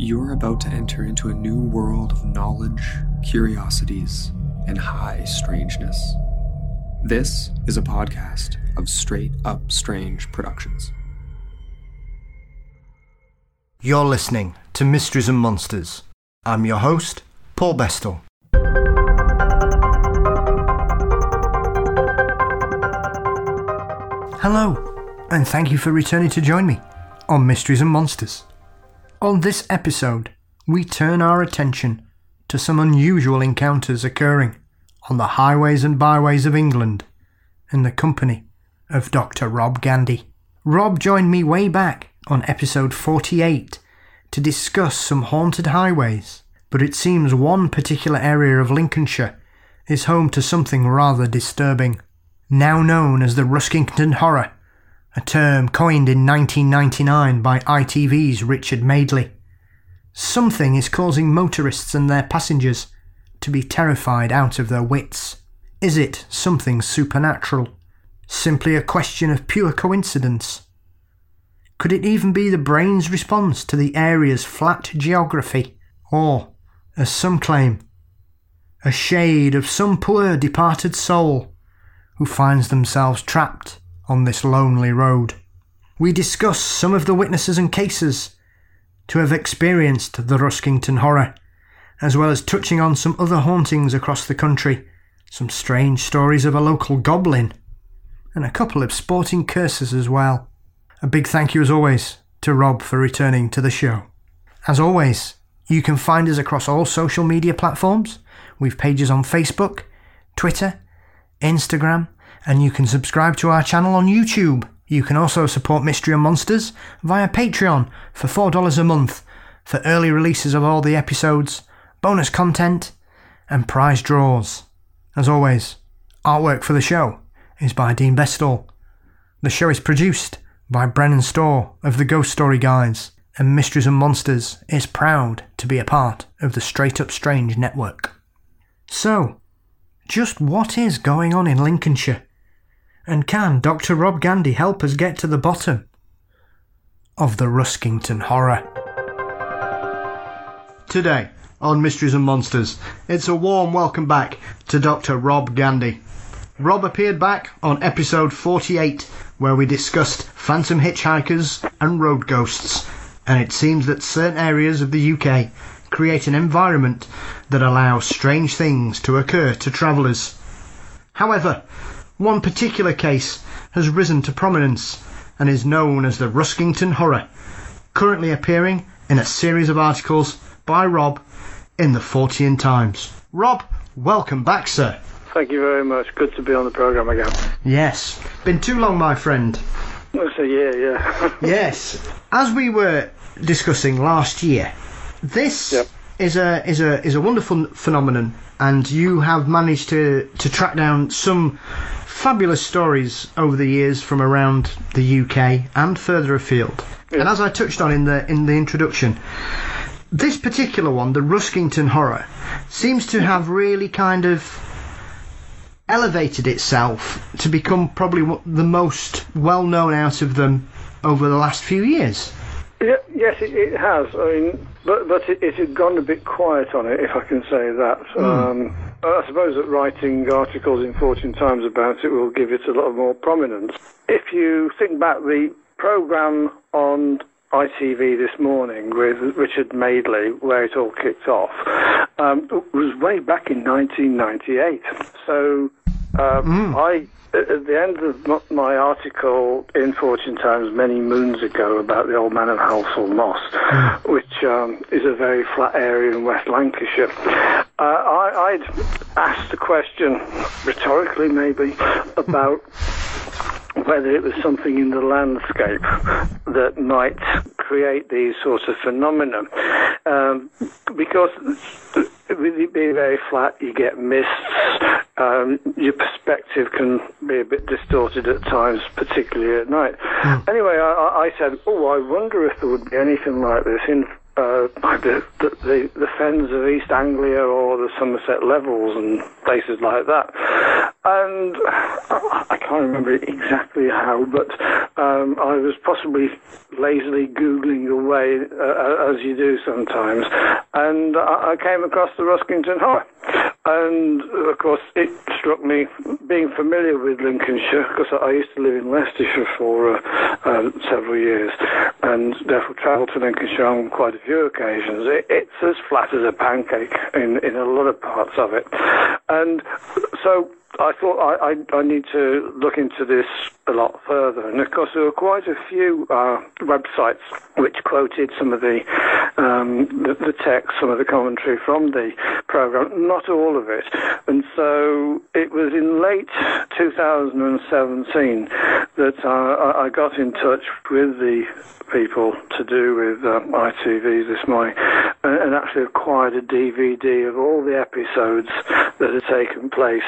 You're about to enter into a new world of knowledge, curiosities, and high strangeness. This is a podcast of Straight Up Strange Productions. You're listening to Mysteries and Monsters. I'm your host, Paul Bestel. Hello, and thank you for returning to join me on Mysteries and Monsters. On this episode, we turn our attention to some unusual encounters occurring on the highways and byways of England in the company of Dr. Rob Gandy. Rob joined me way back on episode 48 to discuss some haunted highways, but it seems one particular area of Lincolnshire is home to something rather disturbing. Now known as the Ruskington Horror, a term coined in 1999 by ITV's Richard Madeley. Something is causing motorists and their passengers to be terrified out of their wits. Is it something supernatural? Simply a question of pure coincidence? Could it even be the brain's response to the area's flat geography? Or, as some claim, a shade of some poor departed soul who finds themselves trapped on this lonely road? We discuss some of the witnesses and cases to have experienced the Ruskington Horror, as well as touching on some other hauntings across the country, some strange stories of a local goblin, and a couple of sporting curses as well. A big thank you as always to Rob for returning to the show. As always, you can find us across all social media platforms. We've pages on Facebook, Twitter, Instagram, and you can subscribe to our channel on YouTube. You can also support Mystery and Monsters via Patreon for $4 a month for early releases of all the episodes, bonus content, and prize draws. As always, artwork for the show is by Dean Bestel. The show is produced by Brennan Storr of the Ghost Story Guys, and Mysteries and Monsters is proud to be a part of the Straight Up Strange network. So, just what is going on in Lincolnshire? And can Dr. Rob Gandy help us get to the bottom of the Ruskington Horror? Today on Mysteries and Monsters, it's a warm welcome back to Dr. Rob Gandy. Rob appeared back on episode 48 where we discussed phantom hitchhikers and road ghosts, and it seems that certain areas of the UK create an environment that allows strange things to occur to travellers. However, one particular case has risen to prominence and is known as the Ruskington Horror, currently appearing in a series of articles by Rob in the Fortean Times. Rob, welcome back, sir. Thank you very much. Good to be on the programme again. Yes. Been too long, my friend. It's a year, yeah. Yes. As we were discussing last year, this is a wonderful phenomenon, and you have managed to track down some fabulous stories over the years from around the UK and further afield. Yeah. And as I touched on in the introduction, this particular one, the Ruskington Horror, seems to have really kind of elevated itself to become probably the most well-known out of them over the last few years. Yeah, yes, it has. I mean, but it had gone a bit quiet on it, if I can say that. I suppose that writing articles in Fortean Times about it will give it a lot more prominence. If you think back, the programme on ITV this morning with Richard Madeley, where it all kicked off, was way back in 1998. So I, at the end of my article in Fortean Times many moons ago about the Old Man of Halsall Moss, which is a very flat area in West Lancashire, I'd asked a question, rhetorically maybe, about whether it was something in the landscape that might create these sorts of phenomena. Because with it being very flat, you get mists, your perspective can be a bit distorted at times, particularly at night. Anyway, I said, I wonder if there would be anything like this like the Fens of East Anglia or the Somerset Levels and places like that. And I can't remember exactly how, but I was possibly lazily Googling away, as you do sometimes, and I came across the Ruskington Horror. And, of course, it struck me, being familiar with Lincolnshire, because I used to live in Leicestershire for several years, and therefore travelled to Lincolnshire on quite a few occasions. It's as flat as a pancake in a lot of parts of it. And so I thought I need to look into this a lot further. And, of course, there were quite a few websites which quoted some of the text, some of the commentary from the programme, not all of it. And so it was in late 2017 that I got in touch with the people to do with ITV's This Morning and actually acquired a DVD of all the episodes that had taken place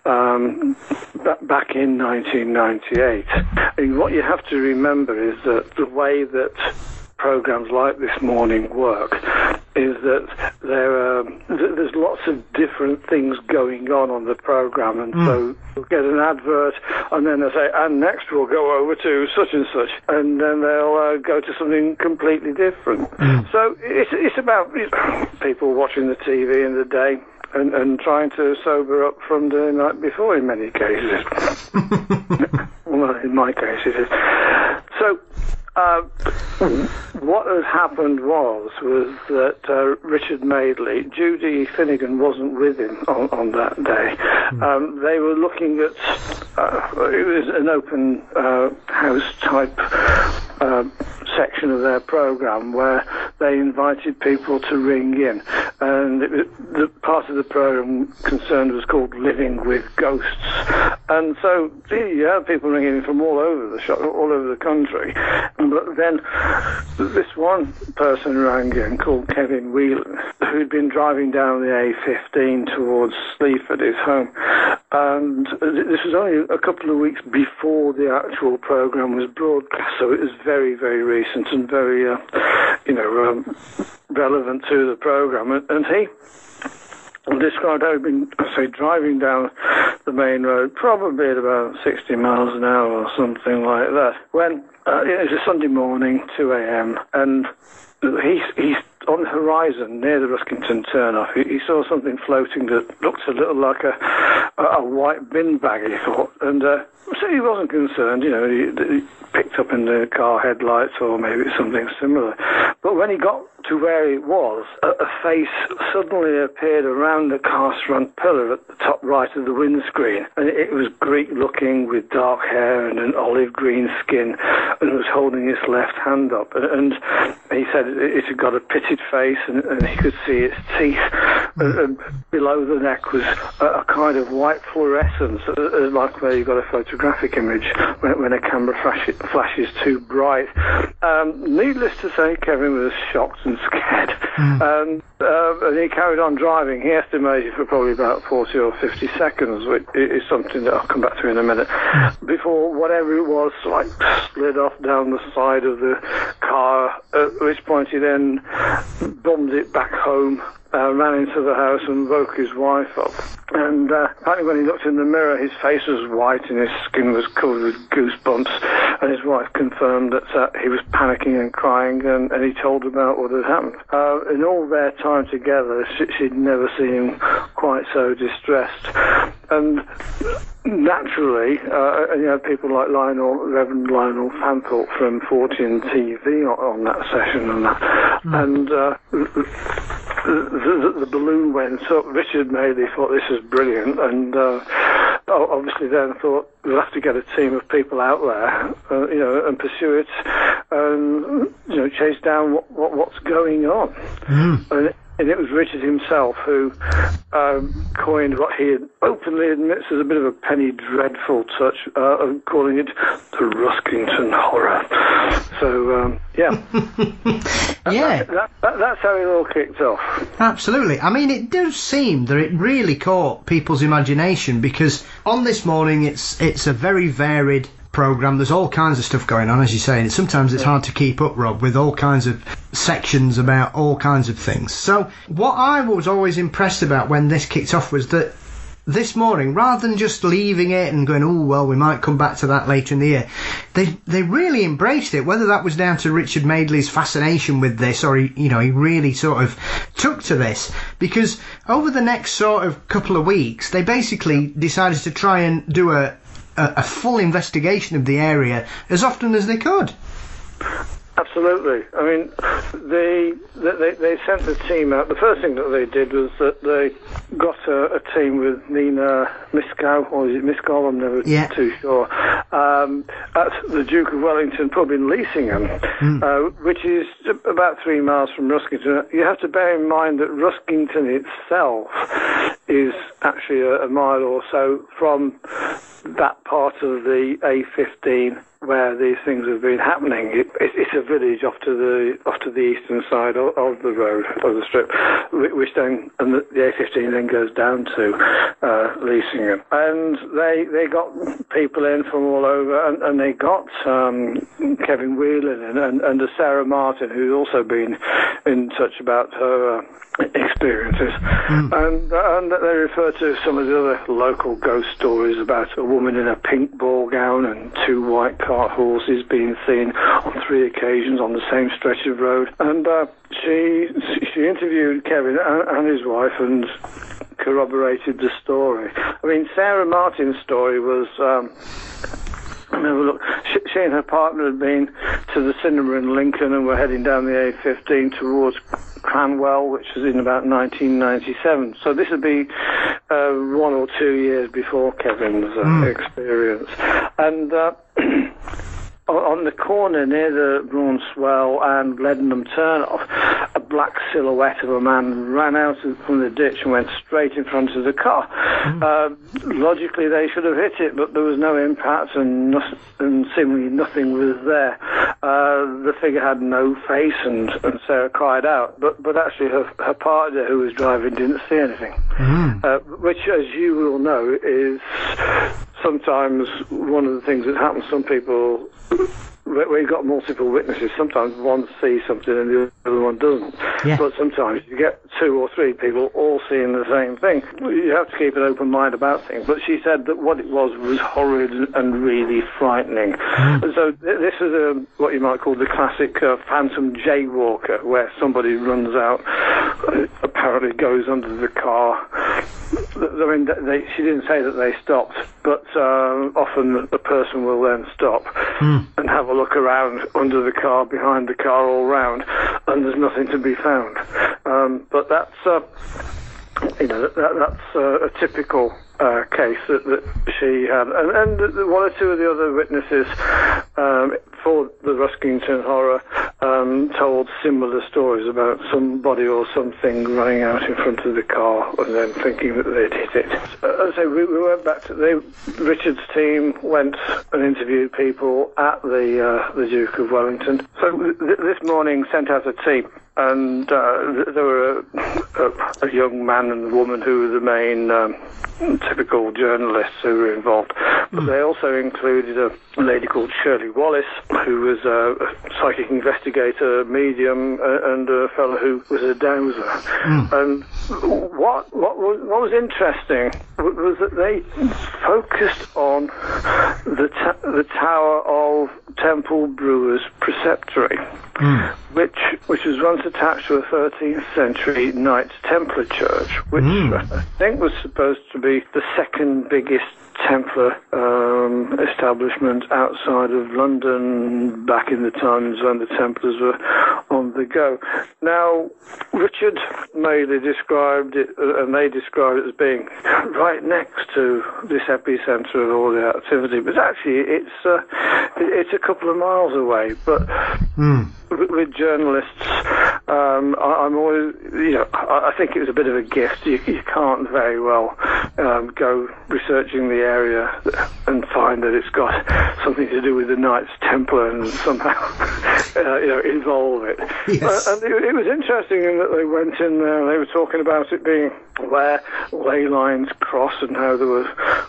back in 1998. And what you have to remember is that the way that programs like This Morning work is that there's lots of different things going on the program, and so you'll get an advert, and then they say, and next we'll go over to such and such, and then they'll go to something completely different. So it's about people watching the TV in the day and trying to sober up from the night before in many cases. Well, in my case it is. So what had happened was that Richard Madeley, Judy Finnegan wasn't with him on that day. They were looking at, it was an open house type section of their programme where they invited people to ring in, and the part of the programme concerned was called Living with Ghosts, and so you had people ringing in from all over the shop, all over the country. But then this one person rang in called Kevin Whelan, who'd been driving down the A15 towards Sleaford, his home, and this was only a couple of weeks before the actual programme was broadcast, so it was very, very recent and very, relevant to the programme. And he described how he'd been, driving down the main road, probably at about 60 miles an hour or something like that, when it was a Sunday morning, 2 a.m., and he's on the horizon near the Ruskington turnoff. He saw something floating that looked a little like a white bin bag, he thought, and so he wasn't concerned, he picked up in the car headlights or maybe something similar. But when he got to where it was, a face suddenly appeared around the car's front pillar at the top right of the windscreen, and it was Greek-looking with dark hair and an olive green skin, and was holding his left hand up. And he said it had got a pitted face, and he could see its teeth. And below the neck was a kind of white fluorescence, like where you've got a photographic image when a camera flashes too bright. Needless to say, Kevin was shocked and scared. And he carried on driving. He estimated for probably about 40 or 50 seconds, which is something that I'll come back to in a minute, before whatever it was slid off down the side of the car, at which point he then bombed it back home, ran into the house and woke his wife up. And apparently when he looked in the mirror, his face was white and his skin was covered with goosebumps, and his wife confirmed that he was panicking and crying, and he told about what had happened. In all their time together, she'd never seen him quite so distressed. And naturally, people like Reverend Lionel Fanthorpe from Fortean TV on that session and that. And the balloon went up. Richard Madeley thought this was brilliant, and obviously then thought we'll have to get a team of people out there, and pursue it, and chase down what's going on. And it was Richard himself who coined what he openly admits is a bit of a penny dreadful touch, of calling it the Ruskington Horror. So, yeah. Yeah. That's how it all kicked off. Absolutely. I mean, it does seem that it really caught people's imagination, because on This Morning it's a very varied programme. There's all kinds of stuff going on, as you say, and sometimes it's hard to keep up, Rob, with all kinds of sections about all kinds of things. So what I was always impressed about when this kicked off was that this morning, rather than just leaving it and going, oh, well, we might come back to that later in the year, they really embraced it, whether that was down to Richard Madeley's fascination with this or, he really sort of took to this, because over the next sort of couple of weeks, they basically decided to try and do a full investigation of the area as often as they could. Absolutely. I mean, they sent the team out. The first thing that they did was that they got a team with Nina Miskow, or is it Miskow? I'm never too sure. At the Duke of Wellington pub in Leasingham, which is about 3 miles from Ruskington. You have to bear in mind that Ruskington itself is actually a mile or so from that part of the A15 where these things have been happening. It's a village off to the eastern side of the road, of the strip, which then, and the A15 then goes down to Leasingham. And they got people in from all over, and they got Kevin Whelan and Sarah Martin, who's also been in touch about her experiences, and they refer to some of the other local ghost stories about a woman in a pink ball gown and 2 white cart horses being seen on 3 occasions on the same stretch of road. And she interviewed Kevin and his wife and corroborated the story. I mean, Sarah Martin's story was. Look, she and her partner had been to the cinema in Lincoln and were heading down the A15 towards Cranwell, which was in about 1997. So this would be 1 or 2 years before Kevin's experience. And on the corner near the Braunswell and Leadenham turn-off, a black silhouette of a man ran out from the ditch and went straight in front of the car. Logically, they should have hit it, but there was no impact and seemingly nothing was there. The figure had no face, and Sarah cried out, but actually her partner, who was driving, didn't see anything, which, as you will know, is sometimes one of the things that happens. Some people, where you've got multiple witnesses, sometimes one sees something and the other one doesn't. Yeah. But sometimes you get 2 or 3 people all seeing the same thing. You have to keep an open mind about things. But she said that what it was horrid and really frightening. So this is what you might call the classic phantom jaywalker, where somebody runs out, apparently goes under the car. I mean, she didn't say that they stopped, but often the person will then stop and have a look around under the car, behind the car, all round, and there's nothing to be found. But that's that's a typical case that she had, and 1 or 2 of the other witnesses for the Ruskington horror told similar stories about somebody or something running out in front of the car and then thinking that they'd hit it. As I say, we went back to Richard's team went and interviewed people at the Duke of Wellington. So this morning sent out a team. And there were a young man and a woman who were the main typical journalists who were involved. But they also included a lady called Shirley Wallace, who was a psychic investigator, medium, and a fellow who was a dowser. And what was interesting was that they focused on the tower of Temple Brewers Preceptory, which was once attached to a 13th century Knights Templar church, which I think was supposed to be the second biggest Templar establishment outside of London back in the times when the Templars were on the go. Now, Richard Madeley described it, and they described it as being right next to this epicentre of all the activity, but actually it's a couple of miles away. But with journalists, I'm always, I think it was a bit of a gift. You can't very well go researching the area and find that it's got something to do with the Knights Templar and somehow, involve it. Yes. And it was interesting in that they went in there and they were talking about it being where ley lines cross and how there were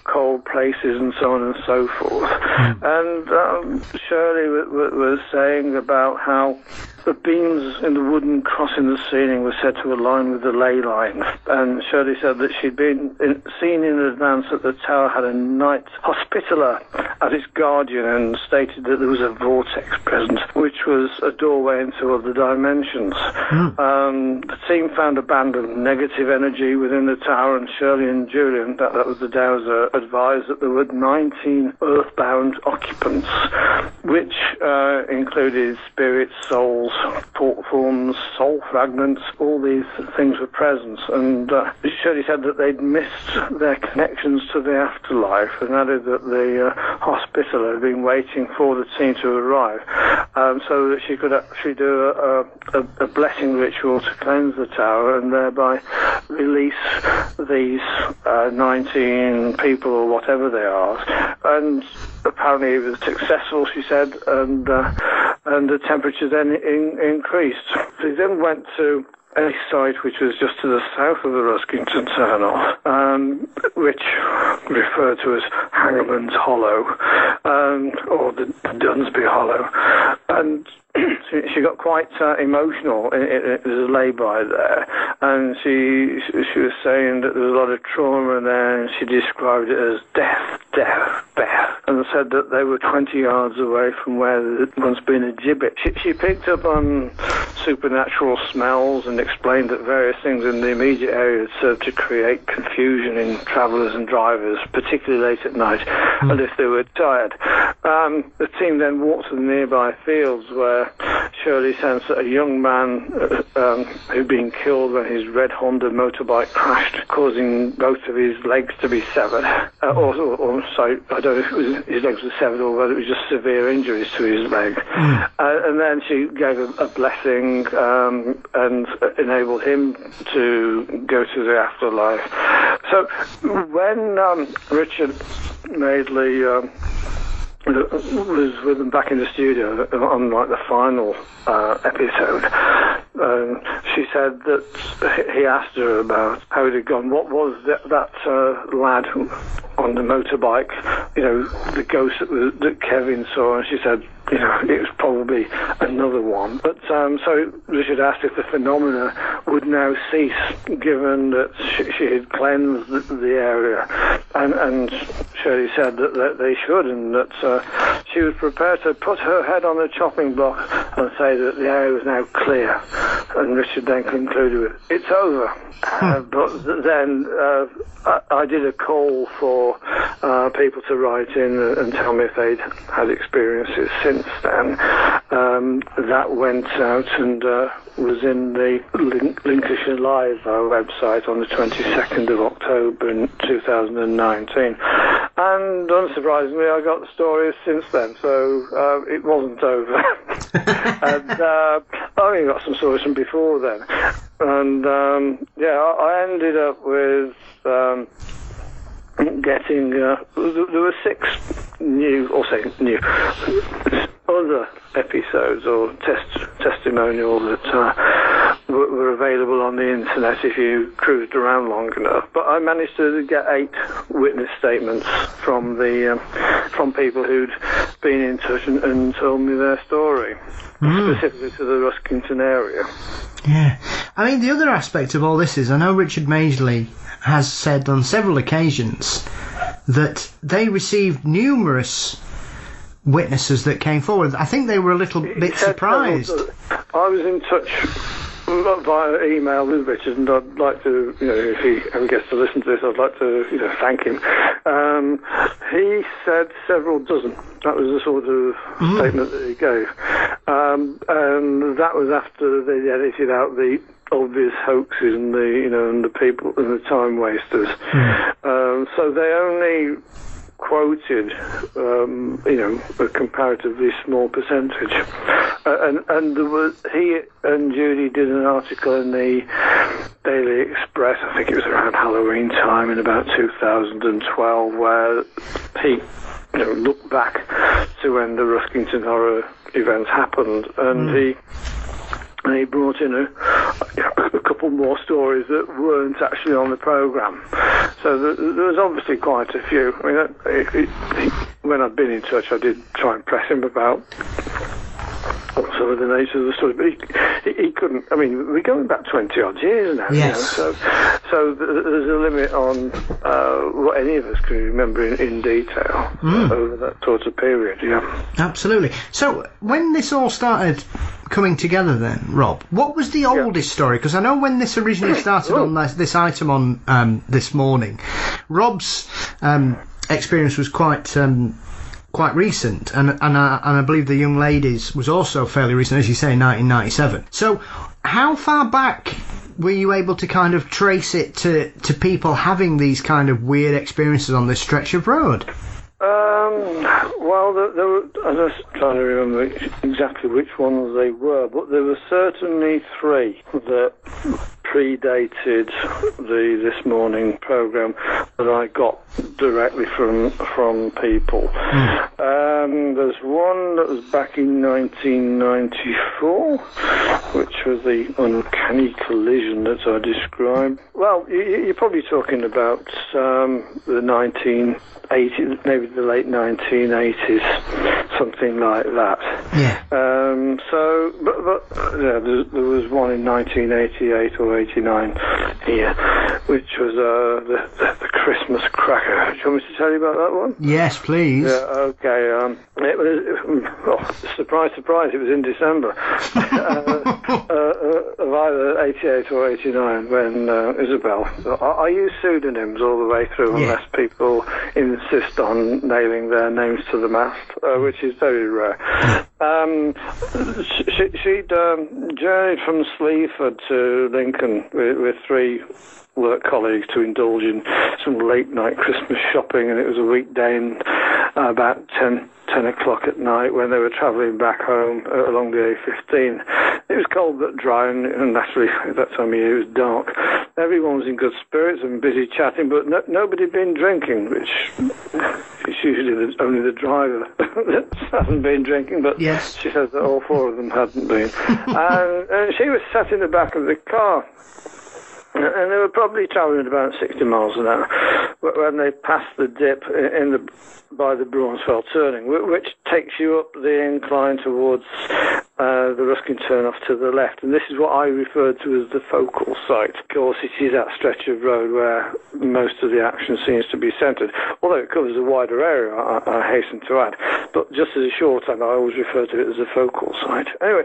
cold places and so on and so forth. And Shirley was saying about how the beams in the wooden cross in the ceiling were said to align with the ley line. And Shirley said that she'd been seen in advance that the tower had a Knight Hospitaller as its guardian, and stated that there was a vortex present, which was a doorway into other dimensions. The team found a band of negative energy within the tower, and Shirley and Julian, that was the dowser, advised that there were 19 earthbound occupants, which included spirits, souls, thought forms, soul fragments. All these things were present, and Shirley said that they'd missed their connections to the afterlife, and added that the Hospitaller had been waiting for the team to arrive, so that she could actually do a blessing ritual to cleanse the tower and thereby release these 19 people or whatever they are. And apparently it was successful, she said, and the temperature then increased. They then went to a site which was just to the south of the Ruskington Tunnel, which referred to as Hangerman's Hollow, or the Dunsby Hollow. And she got quite emotional. It was a lay-by there, and she was saying that there was a lot of trauma in there, and she described it as death, and said that they were 20 yards away from where there had once been a gibbet. She picked up on supernatural smells and explained that various things in the immediate area had served to create confusion in travellers and drivers, particularly late at night, and if they were tired. The team then walked to the nearby fields where Shirley sensed that a young man who'd been killed when his red Honda motorbike crashed, causing both of his legs to be severed. Sorry, I don't know if it was his legs were severed or whether it was just severe injuries to his leg. And then she gave a blessing and enabled him to go to the afterlife. So when Richard Madeley was with them back in the studio on like the final episode, she said that he asked her about how it had gone. What was that lad on the motorbike, the ghost that Kevin saw? And she said, it was probably another one. But so Richard asked if the phenomena would now cease, given that she had cleansed the area, and Shirley said that they should, and that she was prepared to put her head on the chopping block and say that the area was now clear. And Richard then concluded with, "It's over." But then I did a call for people to write in and tell me if they'd had experiences since then. That went out and was in the Lincolnshire Live website on the 22nd of October in 2019. And unsurprisingly, I got the stories since then, so it wasn't over. And I only got some stories from before then. And I ended up with getting there were 6 other episodes or testimonials that were available on the internet if you cruised around long enough. But I managed to get 8 witness statements from people who'd been in touch and told me their story, specifically to the Ruskington area. Yeah. I mean, the other aspect of all this is, I know Richard Madeley has said on several occasions that they received numerous witnesses that came forward. I think they were a little bit surprised. I was in touch via email with Richard, and I'd like to, if he ever gets to listen to this, I'd like to, thank him. He said several dozen. That was the sort of statement that he gave. And that was after they edited out the obvious hoaxes and the people and the time wasters. So they only quoted, a comparatively small percentage. And there was, he and Judy did an article in the Daily Express, I think it was around Halloween time in about 2012, where he looked back to when the Ruskington Horror events happened, and he brought in a couple more stories that weren't actually on the programme. So there was obviously quite a few. I mean, when I'd been in touch, I did try and press him about some of the nature of the story, but he couldn't. I mean, we're going back 20 odd years now. Yes. You know, so there's a limit on what any of us can remember in detail over that sort of period. Yeah. Absolutely. So when this all started coming together, then, Rob, what was the oldest story? Because I know when this originally started on this item on this morning, Rob's experience was quite recent, and I believe the young lady's was also fairly recent, as you say, 1997. So how far back were you able to kind of trace it to people having these kind of weird experiences on this stretch of road? Well, there were, I was trying to remember exactly which ones they were, but there were certainly three that predated the This Morning programme that I got directly from people. There's one that was back in 1994, which was the uncanny collision that I described. Well, you're probably talking about the 1980s, maybe the late 1980s, something like that. Yeah. There was one in 1988 or 89 here, which was the Christmas cracker. Do you want me to tell you about that one? Yes, please. Yeah, okay. It was, surprise, surprise, it was in December of either 88 or 89 when Isabel... I use pseudonyms all the way through unless people insist on nailing their names to the mast, which is very rare. She'd journeyed from Sleaford to Lincoln with three work colleagues to indulge in some late-night Christmas shopping, and it was a weekday and about 10 o'clock at night when they were travelling back home along the A15. It was cold but dry, and naturally at that time of year it was dark. Everyone was in good spirits and busy chatting, but nobody had been drinking, which is usually only the driver that hasn't been drinking, but she says that all four of them hadn't been. And she was sat in the back of the car, and they were probably travelling about 60 miles an hour when they passed the dip by the Braunsfell turning, which takes you up the incline towards the Ruskin turn-off to the left. And this is what I referred to as the focal site. Of course, it is that stretch of road where most of the action seems to be centred, although it covers a wider area, I hasten to add. But just as a shorthand, I always refer to it as a focal site. Anyway,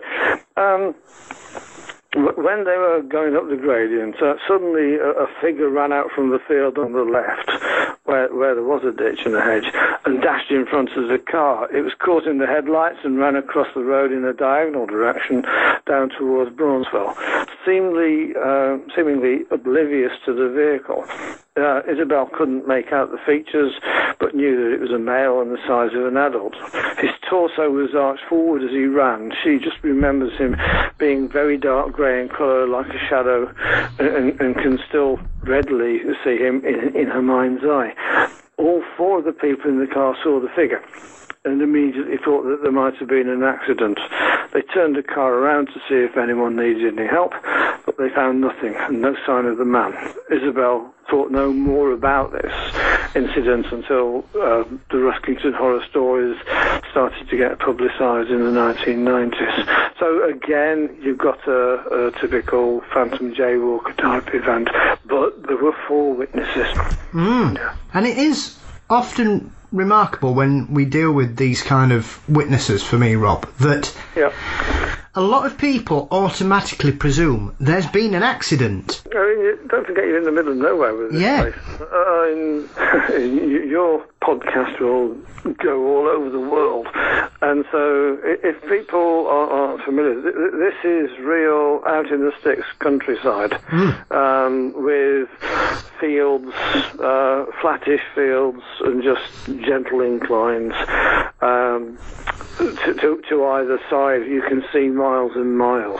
when they were going up the gradient, suddenly a figure ran out from the field on the left, where there was a ditch and a hedge, and dashed in front of the car. It was caught in the headlights and ran across the road in a diagonal direction down towards Braunsfell, seemingly oblivious to the vehicle. Isabel couldn't make out the features, but knew that it was a male and the size of an adult. His torso was arched forward as he ran. She just remembers him being very dark grey in colour, like a shadow, and can still readily see him in her mind's eye. All four of the people in the car saw the figure and immediately thought that there might have been an accident. They turned the car around to see if anyone needed any help, but they found nothing and no sign of the man. Isabel thought no more about this incident until the Ruskington horror stories started to get publicised in the 1990s. So again, you've got a typical Phantom Jaywalker type event, but there were four witnesses. And it is often remarkable when we deal with these kind of witnesses, for me, Rob, that a lot of people automatically presume there's been an accident. I mean, don't forget you're in the middle of nowhere with this place. Your podcast will go all over the world, and so if people aren't familiar, this is real out in the sticks countryside, with fields, flattish fields, and just gentle inclines. To either side, you can see miles and miles.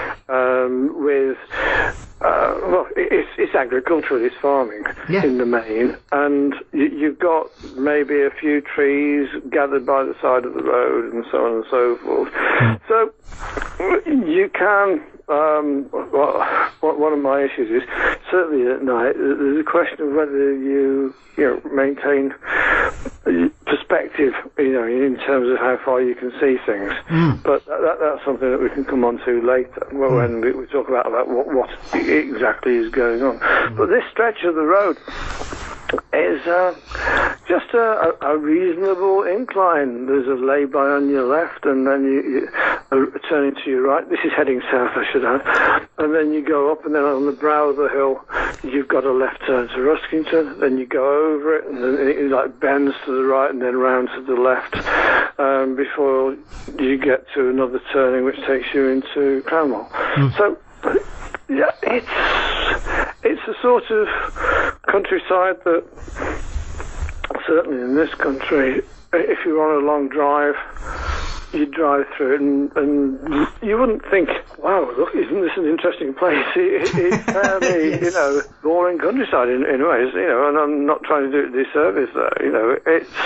It's agricultural, it's farming in the main, and you've got maybe a few trees gathered by the side of the road and so on and so forth. So you can... one of my issues is certainly at night, there's a question of whether you maintain perspective, in terms of how far you can see things. But that's something that we can come on to later when we talk about what exactly is going on. But this stretch of the road is just a reasonable incline. There's a lay-by on your left, and then you turning to your right. This is heading south, I should add. And then you go up, and then on the brow of the hill, you've got a left turn to Ruskington. Then you go over it, and then it bends to the right, and then round to the left, before you get to another turning, which takes you into Cranwell. So, yeah, it's a sort of countryside that, certainly in this country, if you're on a long drive, you drive through it and you wouldn't think, wow, look, isn't this an interesting place? It's fairly, yes. Boring countryside in ways, and I'm not trying to do it disservice there,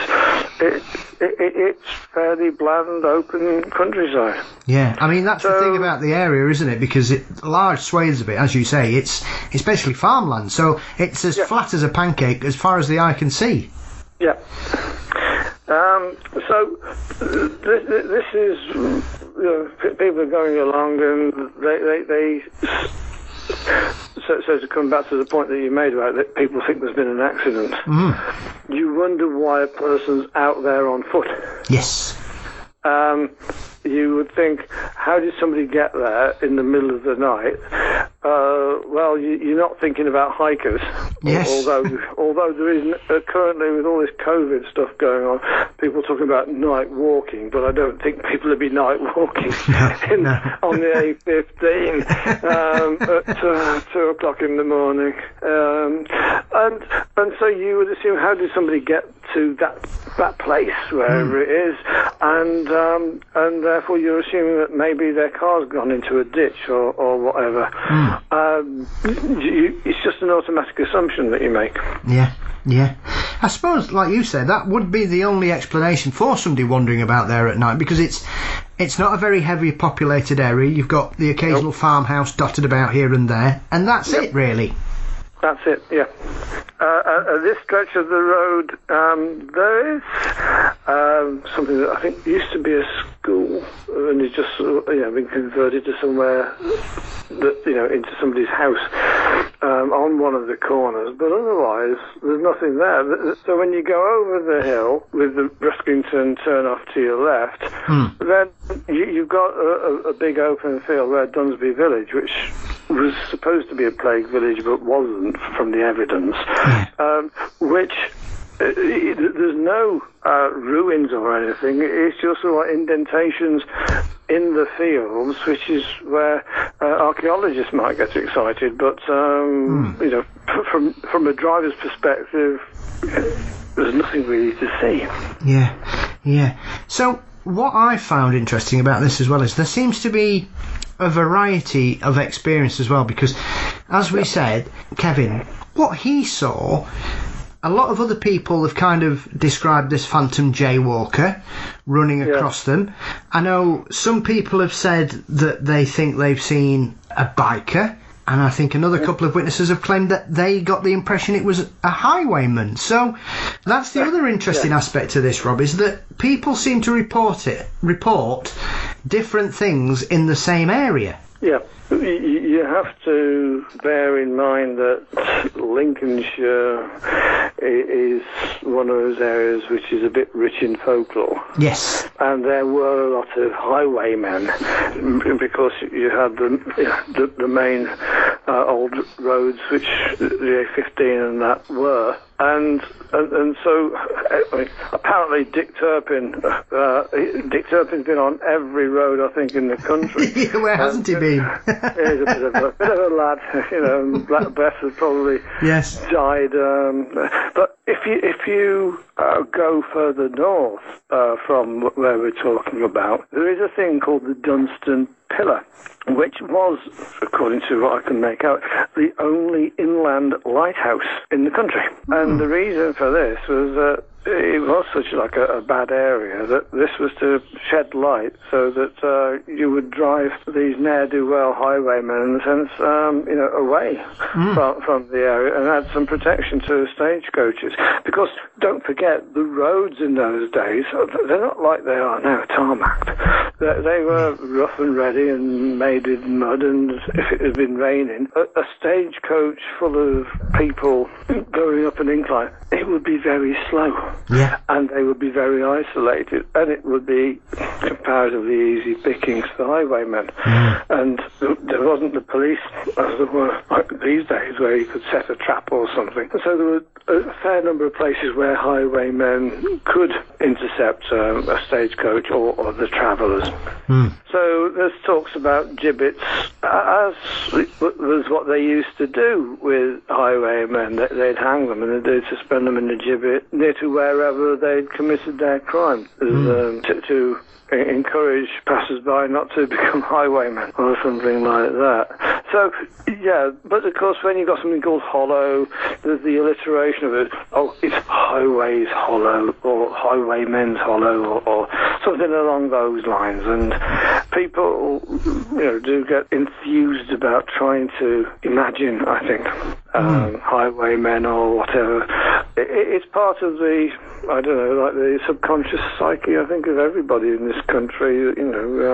it's fairly bland, open countryside. Yeah, I mean, that's the thing about the area, isn't it? Because large swathes of it, as you say, it's basically farmland, so it's as flat as a pancake as far as the eye can see. Yeah. So this is, people are going along, and they so to come back to the point that you made about that people think there's been an accident. You wonder why a person's out there on foot. Yes. You would think, how did somebody get there in the middle of the night? Well, you're not thinking about hikers. Yes. Although there is currently, with all this COVID stuff going on, people talking about night walking, but I don't think people will be night walking on the A15 at 2 o'clock in the morning. And so you would assume, how did somebody get to that place, wherever it is, and therefore you're assuming that maybe their car's gone into a ditch or whatever. It's just an automatic assumption that you make. Yeah. I suppose, like you said, that would be the only explanation for somebody wandering about there at night, because it's not a very heavily populated area. You've got the occasional farmhouse dotted about here and there, and that's it, really. That's it, yeah. This stretch of the road, there is something that I think used to be a school, and it's just been converted to somewhere that, into somebody's house on one of the corners. But otherwise, there's nothing there. So when you go over the hill with the Ruskington turn off to your left, then you've got a big open field where Dunsby Village, which was supposed to be a plague village but wasn't, from the evidence, which there's no ruins or anything. It's just sort of indentations in the fields, which is where archaeologists might get excited. But from a driver's perspective, there's nothing really to see. Yeah. So what I found interesting about this as well is there seems to be a variety of experience as well, because, as we said, Kevin, what he saw, a lot of other people have kind of described this phantom jaywalker running across them. I know some people have said that they think they've seen a biker, and I think another couple of witnesses have claimed that they got the impression it was a highwayman. So that's the other interesting aspect to this, Rob, is that people seem to report different things in the same area. Yeah, you have to bear in mind that Lincolnshire is one of those areas which is a bit rich in folklore. Yes. And there were a lot of highwaymen, because you had the main old roads, which the A15 and that were. And so, apparently Dick Turpin's been on every road, I think, in the country. Yeah, where hasn't he been? He's a bit of a lad. Black Beth has probably died. But if you go further north from where we're talking about, there is a thing called the Dunstan Pillar, which was, according to what I can make out, the only inland lighthouse in the country. And the reason for this was that it was such like a bad area that this was to shed light so that you would drive these ne'er-do-well highwaymen, in a sense, away from the area and add some protection to stagecoaches. Because don't forget, the roads in those days, they're not like they are now, tarmacked. They were rough and ready and made in mud, and if it had been raining, a stagecoach full of people going up an incline, it would be very slow. Yeah. And they would be very isolated, and it would be comparatively easy pickings for highwaymen. And there wasn't the police, as there were like these days, where you could set a trap or something. So there were a fair number of places where highwaymen could intercept a stagecoach or the travellers. So there's talks about gibbets, as was what they used to do with highwaymen. They'd hang them and they'd suspend them in the gibbet near to wherever they'd committed their crime, to encourage passers-by not to become highwaymen or something like that. So, yeah, but of course when you've got something called Hollow, there's the alliteration of it. Oh, it's Highways Hollow or Highwaymen's Hollow or something along those lines. And people, do get enthused about trying to imagine, I think, highwaymen or whatever. It's part of the, I don't know, like the subconscious psyche, I think, of everybody in this country. If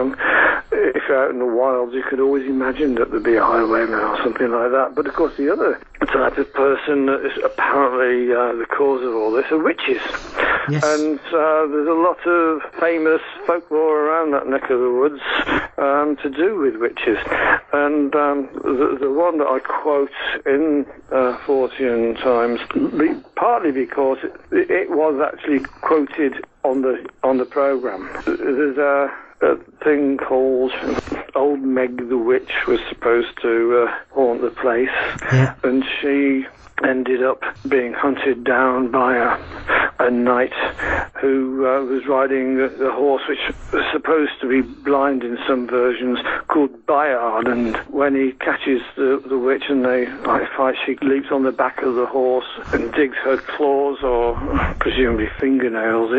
you're out in the wilds, you could always imagine that there'd be a highwayman or something like that. But of course, the other type of person that is apparently the cause of all this are witches. Yes. And there's a lot of famous folklore around that neck of the woods to do with witches. And the one that I quote in Fortean Times, partly because it was actually quoted on the programme. There's a thing called Old Meg the Witch was supposed to haunt the place, and she ended up being hunted down by a knight who was riding the horse, which was supposed to be blind in some versions, called Bayard. And when he catches the witch and they fight, she leaps on the back of the horse and digs her claws, or presumably fingernails,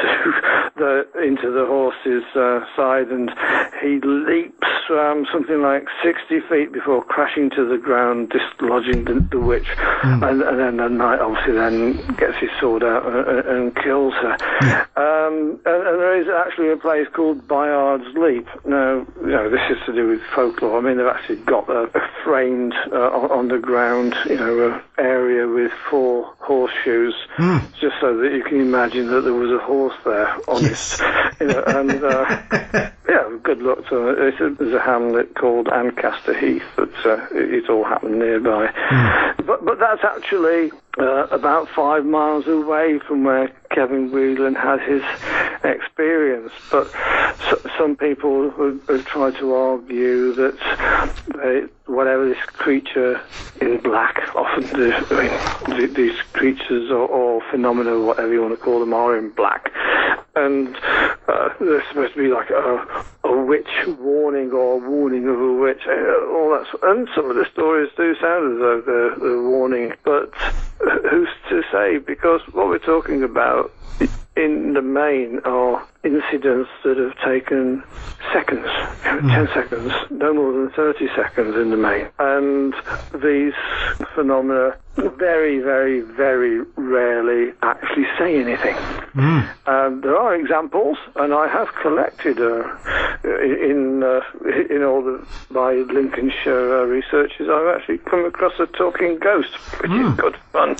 into the horse's side, and he leaps something like 60 feet before crashing to the ground, dislodging the witch. And then the knight obviously then gets his sword out and kills her. And there is actually a place called Bayard's Leap. Now, this is to do with folklore. I mean, they've actually got a framed on the ground, an area with 4 horseshoes, just so that you can imagine that there was a horse there on it. And good luck to it. There's a hamlet called Ancaster Heath that it all happened nearby. But that's actually about 5 miles away from where Kevin Whelan had his experience. But some people have tried to argue that whatever this creature in black, often these creatures or phenomena, whatever you want to call them, are in black. And there's supposed to be like a witch warning or a warning of a witch, all that. And some of the stories do sound as though they're warning, but who's to say? Because what we're talking about in the main are incidents that have taken seconds, 10 seconds, no more than 30 seconds in the main. And these phenomena very, very, very rarely actually say anything. There are examples, and I have collected in all my Lincolnshire researches. I've actually come across a talking ghost, which is good fun.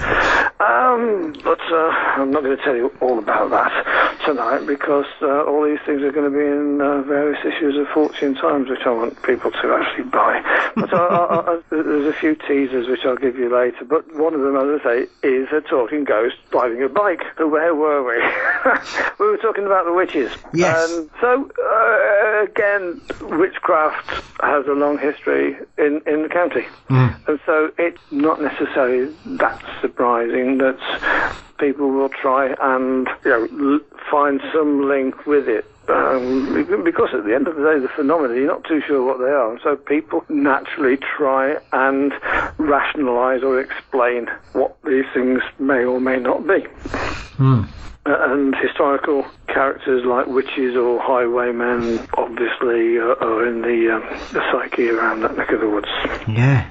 But I'm not going to tell you all about that tonight, because all these things are going to be in various issues of Fortean Times, which I want people to actually buy. But there's a few teasers which I'll give you later. But one of them, as I say, is a talking ghost driving a bike. So where were we? We were talking about the witches. Yes. So again, witchcraft has a long history in the county, and so it's not necessarily that surprising that people will try and find some link with it. because at the end of the day, the phenomena, you're not too sure what they are. And so people naturally try and rationalise or explain what these things may or may not be. And historical characters like witches or highwaymen obviously are in the psyche around that neck of the woods. Yeah.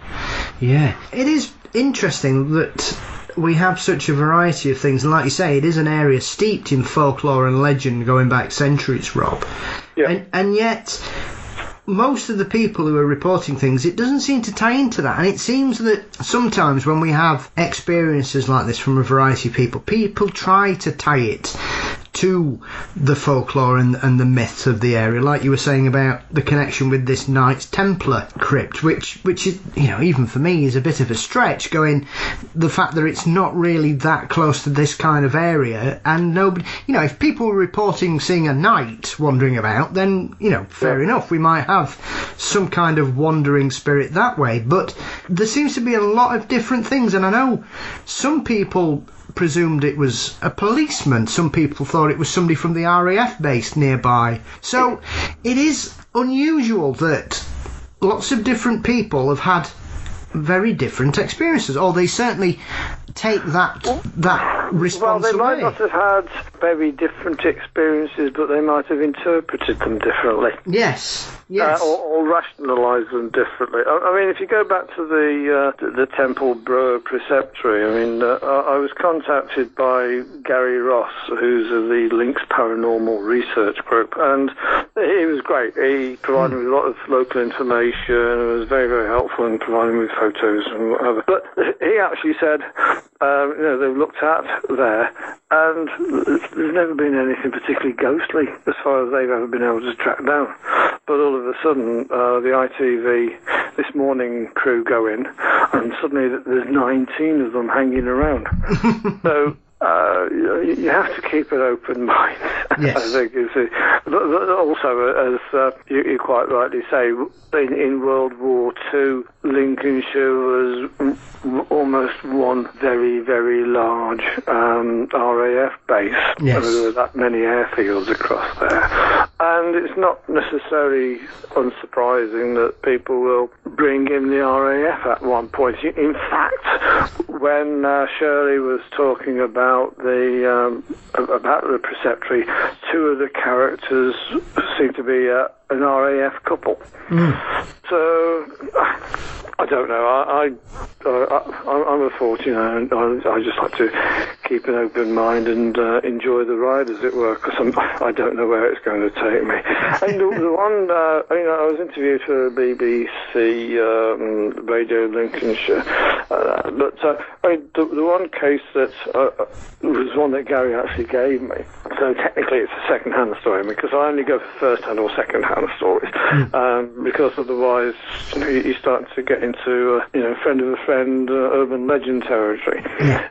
It is interesting that we have such a variety of things, and like you say, it is an area steeped in folklore and legend going back centuries, Rob. Yeah. And yet, most of the people who are reporting things, it doesn't seem to tie into that. And it seems that sometimes when we have experiences like this from a variety of people try to tie it to the folklore and the myths of the area, like you were saying about the connection with this Knights Templar crypt, which is, even for me, is a bit of a stretch, going the fact that it's not really that close to this kind of area, and nobody, if people were reporting seeing a knight wandering about, then, fair enough, we might have some kind of wandering spirit that way, but there seems to be a lot of different things, and I know some people presumed it was a policeman. Some people thought it was somebody from the RAF base nearby. So it is unusual that lots of different people have had very different experiences, or they certainly take that response Well, they might away. not have had very different experiences, but they might have interpreted them differently. Yes. Or rationalised them differently. I mean, if you go back to the Temple Preceptory, I was contacted by Gary Ross, who's of the Links Paranormal Research Group, and he was great. He provided me with a lot of local information and was very, very helpful in providing me with photos and whatever. But he actually said, they've looked at there, and there's never been anything particularly ghostly as far as they've ever been able to track down. But all of a sudden, the ITV This Morning crew go in, and suddenly there's 19 of them hanging around. So you have to keep an open mind. Yes. I think but also, as you quite rightly say, in World War II, Lincolnshire was almost one very, very large RAF base. Yes. There were that many airfields across there. And it's not necessarily unsurprising that people will bring in the RAF at one point. In fact, when Shirley was talking about the preceptory, two of the characters seem to be an RAF couple. So I don't know. I'm a 49. I just like to keep an open mind and enjoy the ride, as it were, because I don't know where it's going to take me. And the one, I was interviewed for BBC Radio Lincolnshire, but the one case that was one that Gary actually gave me. So technically, it's a second-hand story because I only go for first-hand or second-hand stories, because otherwise you start to get into friend of a friend, urban legend territory.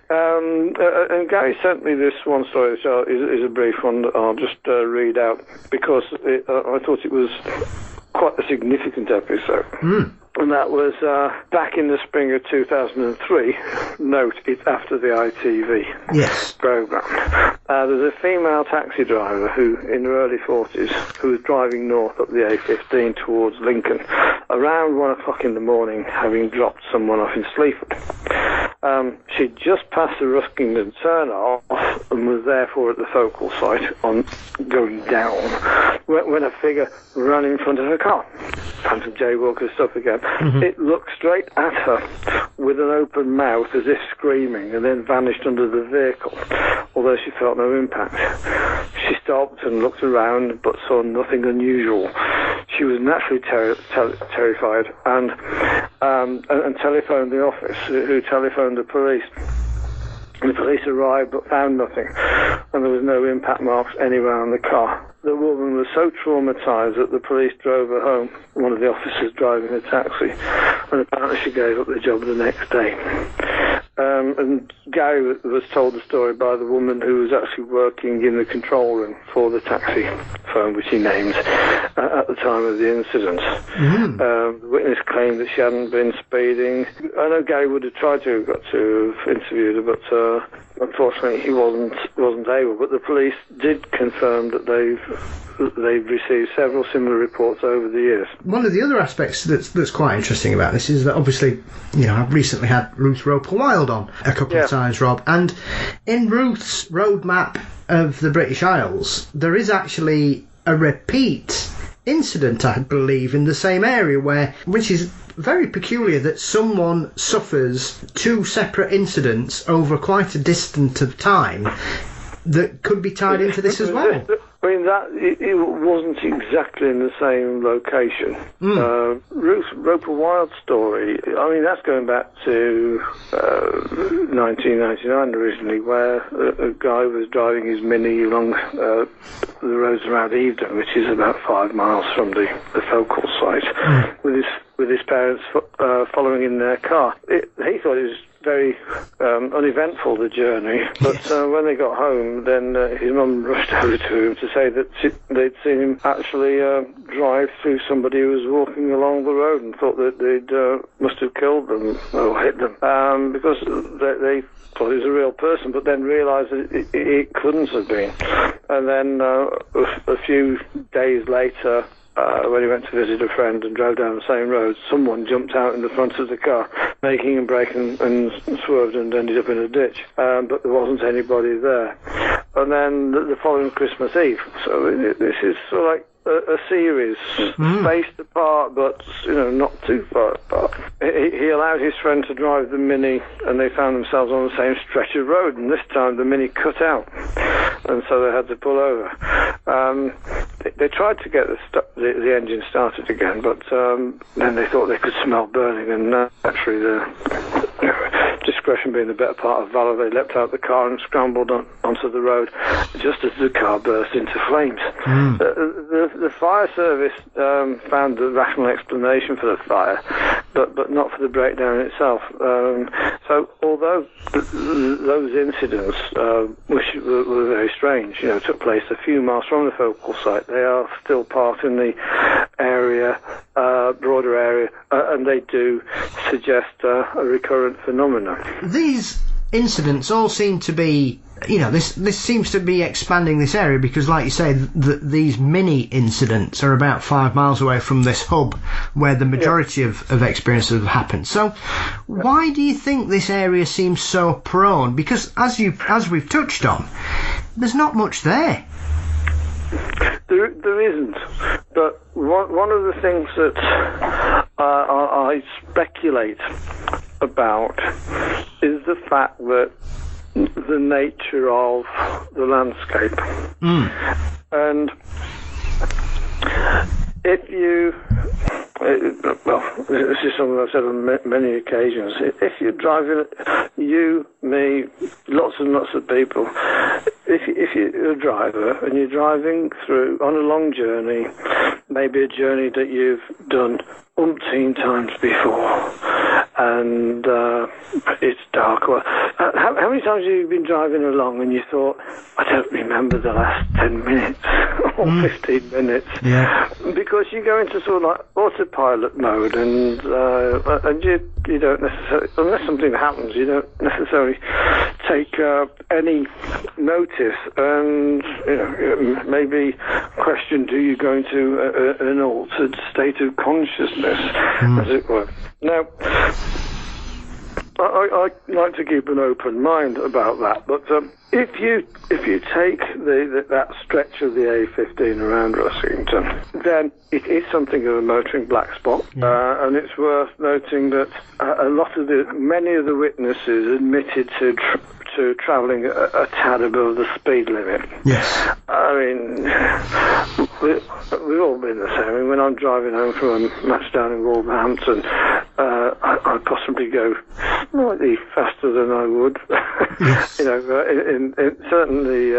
And Gary sent me this one story, which is a brief one that I'll just read out because I thought it was quite a significant episode. And that was back in the spring of 2003. Note, it's after the ITV programme. There's a female taxi driver who, in her early 40s, who was driving north up the A15 towards Lincoln around 1 o'clock in the morning, having dropped someone off in Sleaford. She'd just passed the Ruskington turn-off and was therefore at the focal site on going down when a figure ran in front of her car. Phantom Jaywalker stuff again. It looked straight at her with an open mouth as if screaming, and then vanished under the vehicle, although she felt no impact. She stopped and looked around but saw nothing unusual. She was naturally terrified and telephoned the office, who telephoned the police. The police arrived but found nothing, and there was no impact marks anywhere on the car. The woman was so traumatised that the police drove her home, one of the officers driving the taxi, and apparently she gave up the job the next day. And Gary was told the story by the woman who was actually working in the control room for the taxi firm, which he named, at the time of the incident. The witness claimed that she hadn't been speeding. I know Gary would have tried to have got to have interviewed her, but unfortunately, he wasn't able. But the police did confirm that they've received several similar reports over the years. One of the other aspects that's quite interesting about this is that obviously, I've recently had Ruth Roper Wilde on a couple of times, Rob, and in Ruth's roadmap of the British Isles, there is actually a repeat incident, I believe, in the same area, which is very peculiar, that someone suffers two separate incidents over quite a distance of time that could be tied into this as well. I mean, it wasn't exactly in the same location. Ruth Roper Wilde's story, I mean, that's going back to 1999 originally, where a guy was driving his Mini along the roads around Evedon, which is about 5 miles from the focal site, with his parents following in their car. He thought it was very uneventful, the journey, but when they got home, then his mum rushed over to him to say that they'd seen him actually drive through somebody who was walking along the road, and thought that they'd must have killed them or hit them, because they thought he was a real person, but then realised that it couldn't have been. And then a few days later, when he went to visit a friend and drove down the same road, someone jumped out in the front of the car, making him brake and swerved and ended up in a ditch. But there wasn't anybody there. And then the following Christmas Eve, so this is sort of like a series, spaced apart, but not too far apart. He allowed his friend to drive the Mini, and they found themselves on the same stretch of road, and this time the Mini cut out, and so they had to pull over. They tried to get the engine started again, but then they thought they could smell burning, and naturally, the discretion being the better part of valour, they leapt out the car and scrambled onto the road just as the car burst into flames. The fire service found the rational explanation for the fire, but not for the breakdown itself. So although those incidents, which were very strange, took place a few miles from the focal site, they are still part in the area, broader area, and they do suggest a recurrent phenomenon. These incidents all seem to be, this seems to be expanding this area, because, like you say, these Mini incidents are about 5 miles away from this hub where the majority of experiences have happened. So why do you think this area seems so prone? Because as we've touched on, there's not much there. There isn't, but one of the things that I speculate about is the fact that the nature of the landscape. And if you, this is something I've said on many occasions, if you're driving, you, me, lots and lots of people, if you're a driver and you're driving through on a long journey, maybe a journey that you've done umpteen times before, and it's dark. Well, how many times have you been driving along and you thought, I don't remember the last 10 minutes or 15 minutes? Yeah. Because you go into sort of like autopilot mode, and you don't necessarily, unless something happens, you don't necessarily take any notice, and maybe question, do you go into an altered state of consciousness, as it were. Now, I like to keep an open mind about that, but if you take that stretch of the A15 around Russington, then it is something of a motoring black spot, and it's worth noting that many of the witnesses admitted to travelling a tad above the speed limit. Yes. I mean, we've all been the same. I mean, when I'm driving home from a match down in Wolverhampton, I possibly go slightly faster than I would. Yes. Certainly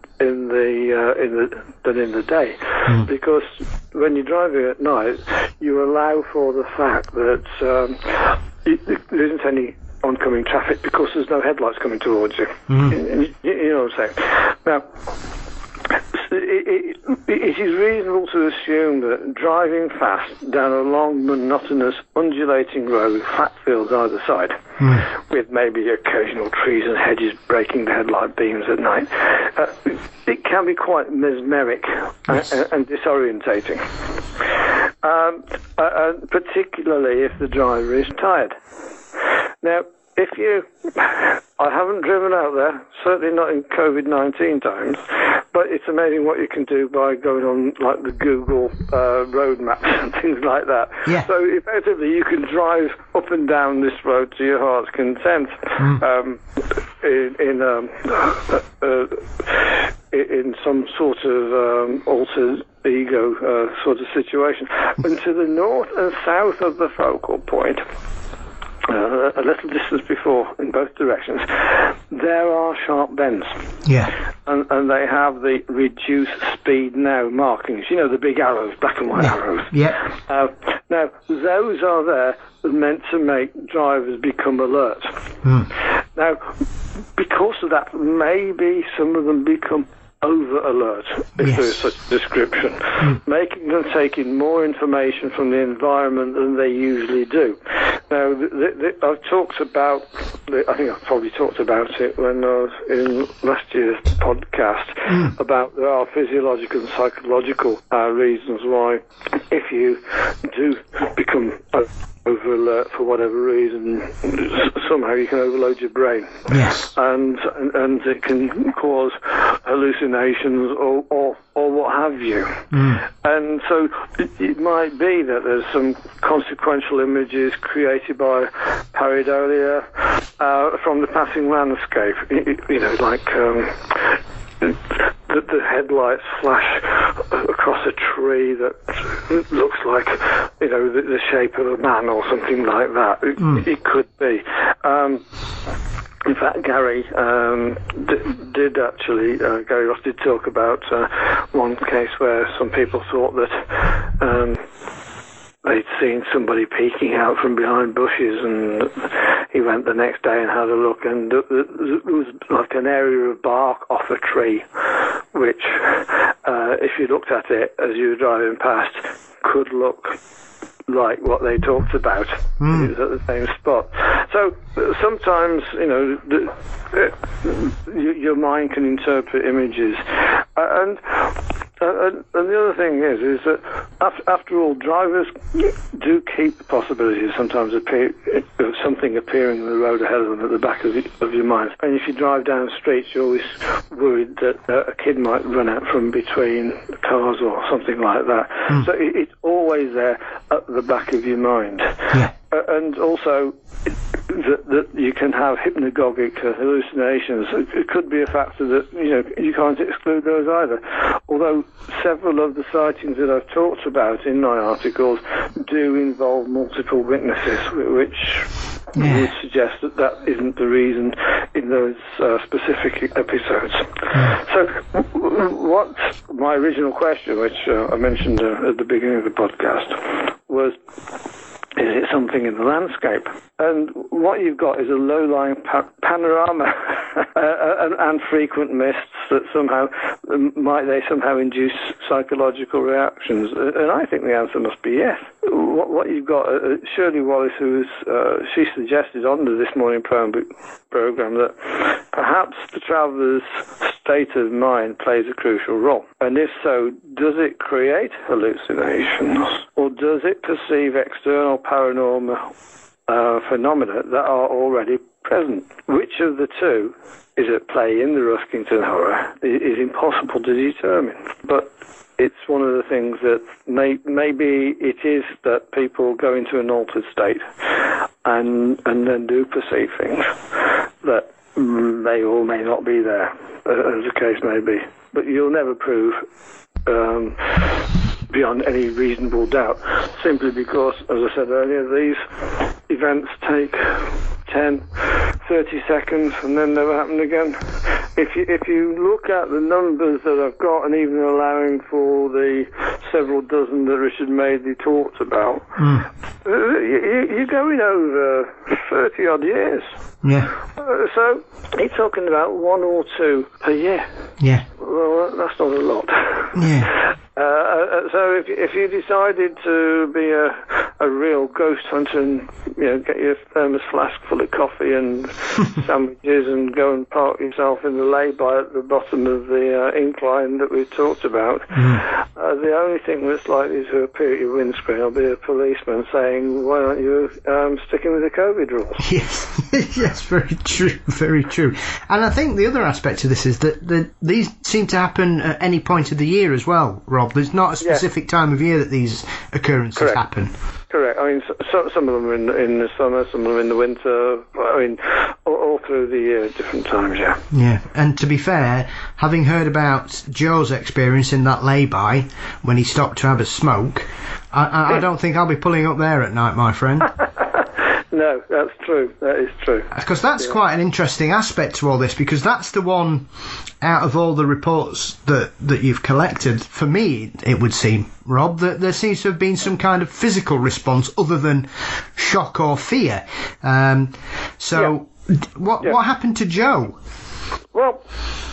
in the day, because when you're driving at night, you allow for the fact that there isn't any oncoming traffic because there's no headlights coming towards you. You know what I'm saying? Now, It is reasonable to assume that driving fast down a long, monotonous, undulating road with flat fields either side, with maybe occasional trees and hedges breaking the headlight beams at night, it can be quite mesmeric and disorientating, particularly if the driver is tired. Now, I haven't driven out there, certainly not in COVID-19 times, but it's amazing what you can do by going on like the Google road maps and things like that. Yeah. So effectively you can drive up and down this road to your heart's content in some sort of alter ego sort of situation. And to the north and south of the focal point, a little distance before in both directions, there are sharp bends. Yeah. And they have the reduce speed now markings. You know, the big arrows, black and white arrows. Yeah. Now, those are there meant to make drivers become alert. Now, because of that, maybe some of them become over-alert, if there is such a description, making them take in more information from the environment than they usually do. Now, I've talked about, I think I've probably talked about it when I was in last year's podcast, about there are physiological and psychological reasons why if you do become over alert for whatever reason, somehow you can overload your brain. Yes. And it can cause hallucinations or what have you. And so it might be that there's some consequential images created by pareidolia from the passing landscape. You know, like the headlights flash across a tree that looks like, you know, the shape of a man or something like that. It could be. In fact, Gary did actually, Gary Ross did talk about one case where some people thought that they'd seen somebody peeking out from behind bushes, and he went the next day and had a look, and there was like an area of bark off a tree, which, if you looked at it as you were driving past, could look like what they talked about. It was at the same spot. So sometimes, you know, your mind can interpret images, and the other thing is that after all, drivers do keep the possibility sometimes of something appearing on the road ahead of them at the back of your mind. And if you drive down the streets, you're always worried that a kid might run out from between cars or something like that. So it's always there at the back of your mind. Yeah. And also that you can have hypnagogic hallucinations. It could be a factor that, you know, you can't exclude those either. Although several of the sightings that I've talked about in my articles do involve multiple witnesses, which would suggest that isn't the reason in those specific episodes. So what my original question, which I mentioned at the beginning of the podcast, was, is it something in the landscape? And what you've got is a low-lying panorama and frequent mists that might somehow induce psychological reactions. And I think the answer must be yes. What you've got, Shirley Wallace, she suggested on the This Morning program that perhaps the traveller's state of mind plays a crucial role. And if so, does it create hallucinations, or does it perceive external paranormal phenomena that are already present? Which of the two is at play in the Ruskington Horror is impossible to determine. But it's one of the things that maybe it is that people go into an altered state and then do perceive things that may or may not be there, as the case may be. But you'll never prove beyond any reasonable doubt, simply because, as I said earlier, these events take 10, 30 seconds and then never happen again. If you look at the numbers that I've got, and even allowing for the several dozen that Richard Madeley talked about, you're going over 30 odd years. Yeah. So he's talking about one or two per year. Yeah. well, that's not a lot. Yeah. So if you decided to be a real ghost hunter and get your thermos flask full of coffee and sandwiches and go and park yourself in the lay-by at the bottom of the incline that we talked about, the only thing that's likely to appear at your windscreen will be a policeman saying, "Why aren't you sticking with the COVID rules?" Yes, yes, very true, very true. And I think the other aspect of this is that these seem to happen at any point of the year as well, Rob. There's not a specific time of year that these occurrences happen. Correct. I mean, some of them are in the summer, some of them in the winter. I mean, all through the year at different times, yeah. Yeah, and to be fair, having heard about Joe's experience in that lay-by when he stopped to have a smoke, I don't think I'll be pulling up there at night, my friend. No, that's true. That is true. Because that's quite an interesting aspect to all this, because that's the one out of all the reports that you've collected, for me, it would seem, Rob, that there seems to have been some kind of physical response other than shock or fear. What happened to Joe? Well,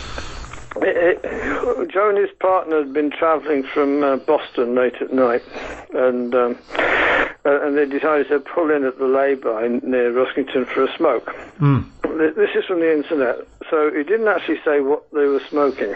Joe and his partner had been travelling from Boston late at night, and they decided to pull in at the lay-by near Ruskington for a smoke. This is from the internet, so he didn't actually say what they were smoking.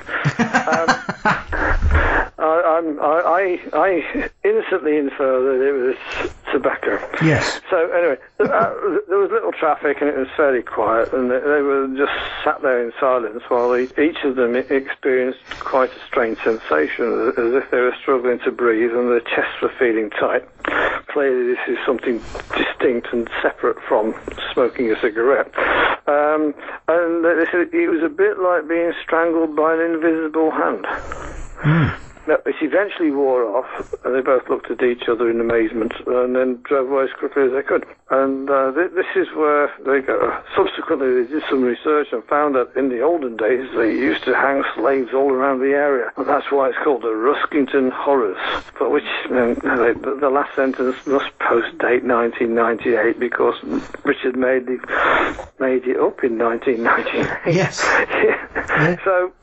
I innocently infer that it was tobacco. Yes. So anyway, there was little traffic and it was fairly quiet, and they were just sat there in silence while each of them experienced quite a strange sensation, as if they were struggling to breathe and their chests were feeling tight. Clearly this is something distinct and separate from smoking a cigarette. And they said it was a bit like being strangled by an invisible hand. Now, it eventually wore off, and they both looked at each other in amazement, and then drove away as quickly as they could. And this is where they go. Subsequently, they did some research and found that in the olden days, they used to hang slaves all around the area, and that's why it's called the Ruskington Horrors. But which the last sentence must post-date 1998, because Richard made it up in 1998. Yes. Yeah. So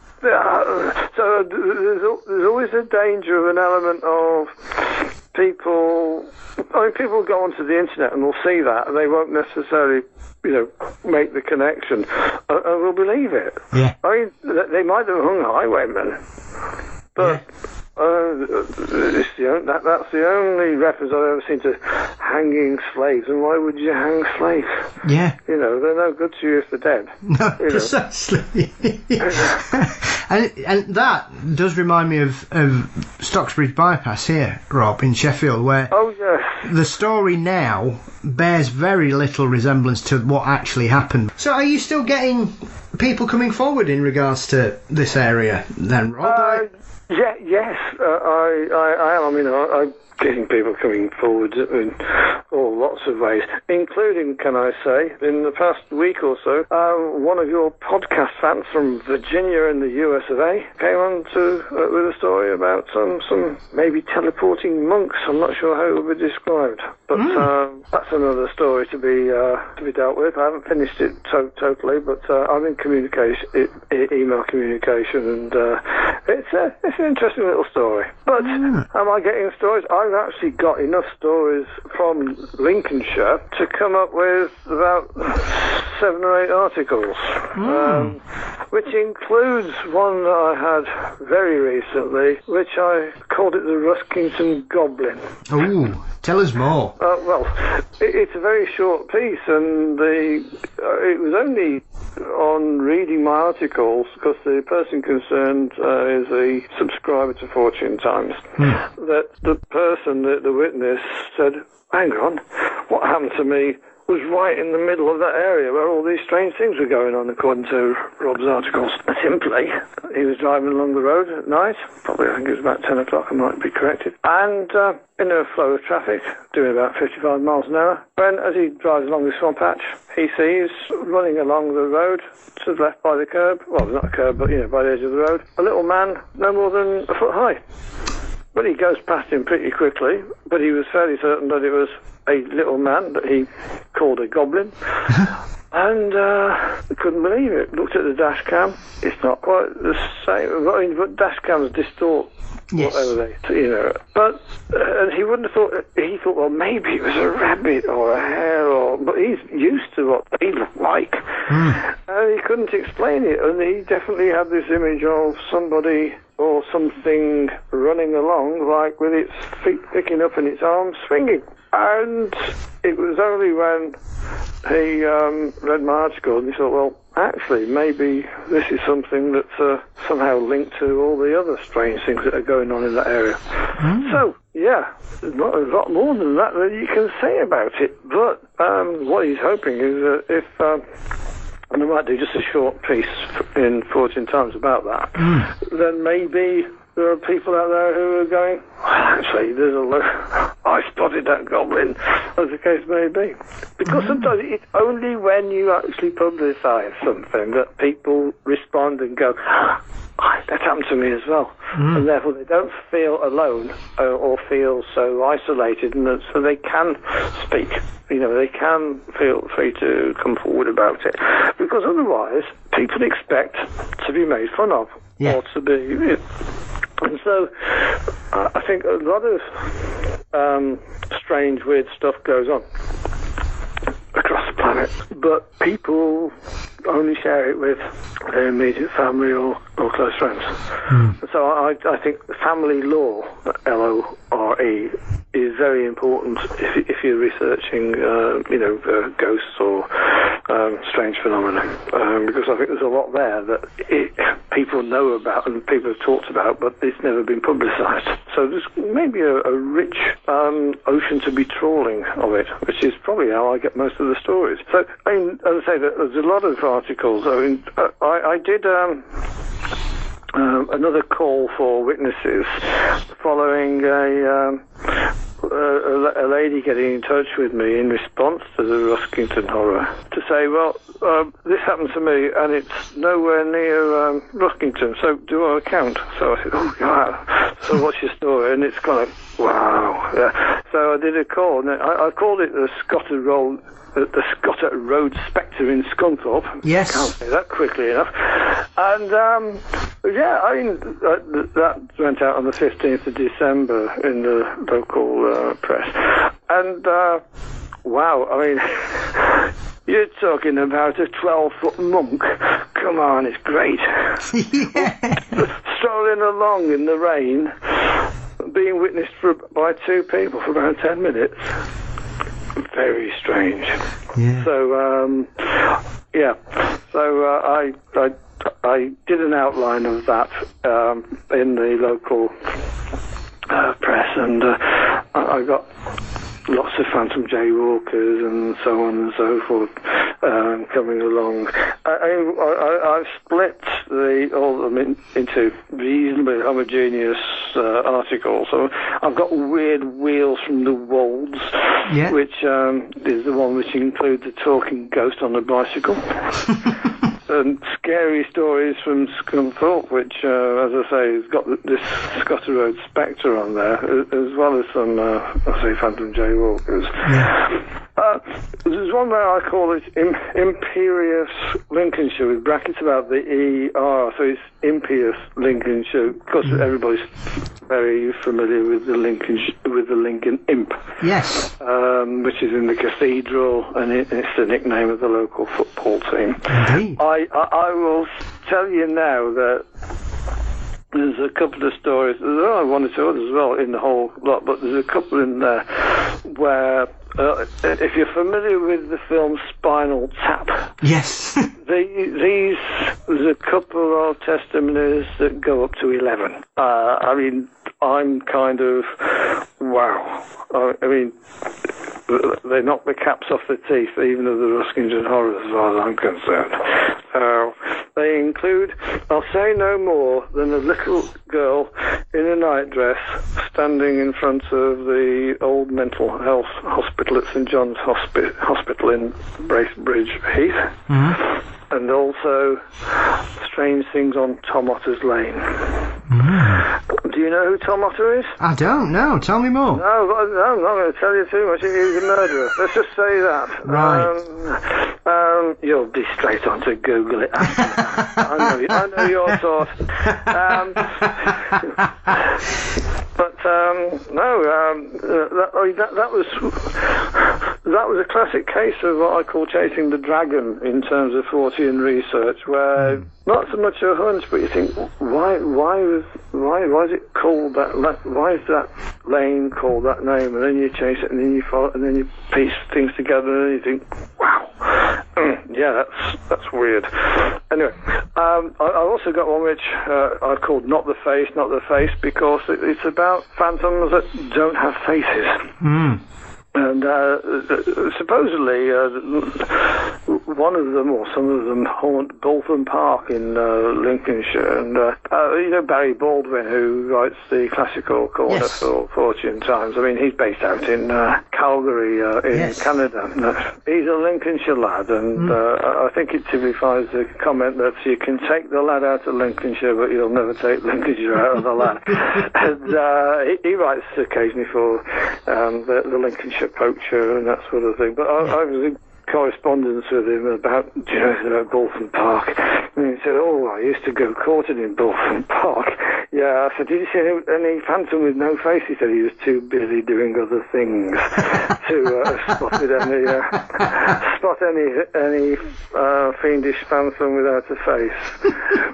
there's always a danger of an element of people. I mean, people go onto the internet and they'll see that, and they won't necessarily, make the connection, and will believe it. Yeah. I mean, they might have hung highwaymen, but. Yeah. That's the only reference I've ever seen to hanging slaves. And why would you hang slaves? Yeah. They're no good to you if they're dead. No, precisely. and that does remind me of Stocksbridge Bypass here, Rob, in Sheffield, where the story now bears very little resemblance to what actually happened. So are you still getting people coming forward in regards to this area then, Rob? Yes, I am. I mean, I'm getting people coming forward in all lots of ways, including, can I say, in the past week or so, one of your podcast fans from Virginia in the US of A came on with a story about some maybe teleporting monks. I'm not sure how it would be described, but that's another story to be dealt with. I haven't finished it totally, but I'm in email communication, and it's an interesting little story. But am I getting stories? I've actually got enough stories from Lincolnshire to come up with about 7 or 8 articles, which includes one that I had very recently, which I called it the Ruskington Goblin. Ooh, tell us more. Well, it's a very short piece, and it was only on reading my articles, because the person concerned is a subscriber to Fortune Times, that the person, the witness, said, hang on, what happened to me was right in the middle of that area where all these strange things were going on, according to Rob's articles. Simply, he was driving along the road at night, probably I think it was about 10 o'clock, I might be corrected, and in a flow of traffic, doing about 55 miles an hour, when, as he drives along the swamp patch, he sees, running along the road, to the left by the curb, well, not a curb, but, by the edge of the road, a little man no more than a foot high. But he goes past him pretty quickly, but he was fairly certain that it was a little man that he called a goblin. And couldn't believe it. Looked at the dash cam. It's not quite the same. I mean, but dash cams distort whatever they, But and he wouldn't have thought. He thought, well, maybe it was a rabbit or a hare, but he's used to what they look like, and he couldn't explain it. And he definitely had this image of somebody or something running along, like with its feet picking up and its arms swinging. And it was only when he read my article and he thought, well, actually, maybe this is something that's somehow linked to all the other strange things that are going on in that area. So, yeah, there's not a lot more than that you can say about it. But what he's hoping is that if... and I might do just a short piece in Fortune Times about that, then maybe there are people out there who are going, well, actually, I spotted that goblin, as the case may be. Because sometimes it's only when you actually publicise something that people respond and go, that happened to me as well. And therefore they don't feel alone or feel so isolated, and so they can speak. They can feel free to come forward about it. Because otherwise, people expect to be made fun of or to be... And so, I think a lot of strange, weird stuff goes on across the planet, but people only share it with their immediate family or close friends. So I think family lore, LORE, is very important if you're researching, ghosts or strange phenomena, because I think there's a lot there that people know about and people have talked about, but it's never been publicised. So there's maybe a rich ocean to be trawling of it, which is probably how I get most of the stories. So, I mean, as I say, there's a lot of articles. I mean, I did another call for witnesses following a lady getting in touch with me in response to the Ruskington horror to say, well, this happened to me and it's nowhere near Ruskington, so do I count? So I said, oh, yeah. So what's your story? And it's kind of, wow. Yeah. So I did a call, and I called it the Scotter Road Spectre in Scunthorpe. Yes. Can't say that quickly enough. And, that went out on the 15th of December in the local press. And, wow, I mean, you're talking about a 12-foot monk. Come on, it's great. Strolling along in the rain, being witnessed by two people for about 10 minutes. Very strange. Yeah. So, So I did an outline of that in the local press, and I got lots of phantom jaywalkers and so on and so forth coming along. I've split all of them into reasonably homogeneous articles. So I've got Weird Wheels from the Wolds, which is the one which includes a talking ghost on a bicycle. And Scary Stories from Scunthorpe, which, as I say, has got this Scotter Road Spectre on there, as well as some, Phantom Jaywalkers. Yeah. There's one where I call it Imperious Lincolnshire, with brackets about the ER, so it's Impious Lincolnshire. Of course, everybody's very familiar with the Lincoln Imp. Yes. Which is in the cathedral, and it's the nickname of the local football team. Indeed. I will tell you now that there's a couple of stories, there are one or two others as well in the whole lot, but there's a couple in there where, if you're familiar with the film Spinal Tap, yes, there's a couple of testimonies that go up to 11. I mean, I'm kind of, wow. I mean, they knock the caps off the teeth, even of the Ruskington horror, as far as I'm concerned. They include, I'll say no more than a little girl in a nightdress standing in front of the old mental health hospital at St John's Hospital in Bracebridge Heath. Mm-hmm. and also strange things on Tom Otter's Lane. Do you know who Tom Otter is? I don't know. Tell me more. No, I'm not going to tell you too much. He was a murderer. Let's just say that. Right. You'll be straight on to Google it. I know your sort. That was a classic case of what I call chasing the dragon in terms of Fortean research, where not so much a hunch, but you think, why is it called that? Why is that lane called that name? And then you chase it, and then you follow, and then you piece things together, and you think, wow, yeah, that's weird. Anyway, I also got one which I called Not the Face, because it's about phantoms that don't have faces. And supposedly one of them, or some of them, haunt Bolton Park in Lincolnshire. And you know Barry Baldwin, who writes the classical corner for Fortune Times. I mean, he's based out in Calgary in Canada. He's a Lincolnshire lad, and I think it typifies the comment that you can take the lad out of Lincolnshire, but you'll never take Lincolnshire out of the lad. And he writes occasionally for the Lincolnshire Poacher and that sort of thing. But I was in correspondence with him about, Bolton Park. And he said, I used to go courting in Bolton Park. Yeah, I said, did you see any phantom with no face? He said he was too busy doing other things to spot any fiendish phantom without a face.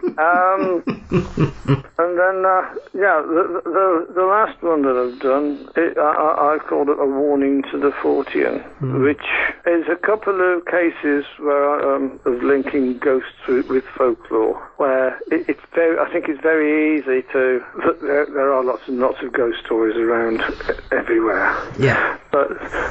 And then, the last one that I've done, I called it A Warning to the Fortean, which is a couple of cases where of linking ghosts with folklore, where I think it's very easy to. There are lots and lots of ghost stories around everywhere. Yeah. But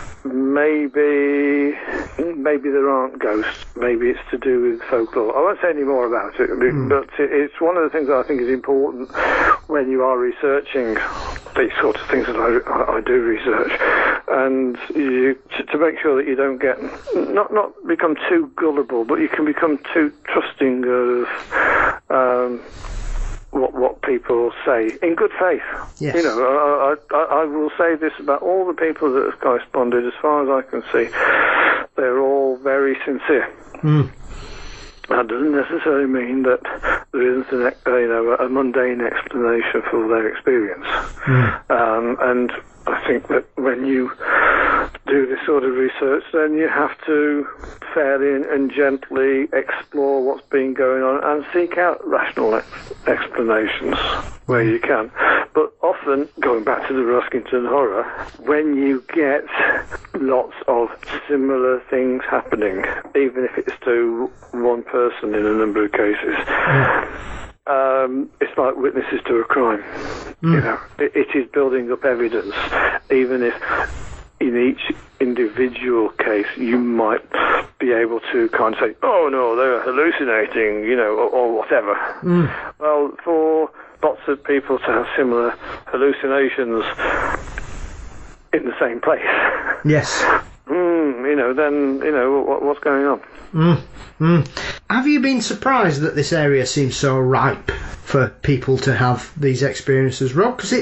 maybe there aren't ghosts. Maybe it's to do with folklore. I won't say any more about it, but it's one of the things that I think is important when you are researching these sorts of things that I do research, and to make sure that you don't get not become too gullible, but you can become too trusting of what people say in good faith. Yes. I will say this about all the people that have corresponded. As far as I can see, they're all very sincere. That doesn't necessarily mean that there isn't a mundane explanation for their experience. And I think that when you do this sort of research, then you have to fairly and gently explore what's been going on and seek out rational explanations where you can. But often, going back to the Ruskington Horror, when you get lots of similar things happening, even if it's to one person in a number of cases, it's like witnesses to a crime. It is building up evidence, even if in each individual case you might be able to kind of say, oh no, they're hallucinating, or whatever. Well, for lots of people to have similar hallucinations in the same place. Yes. Then what's going on? Have you been surprised that this area seems so ripe for people to have these experiences, Rob? Because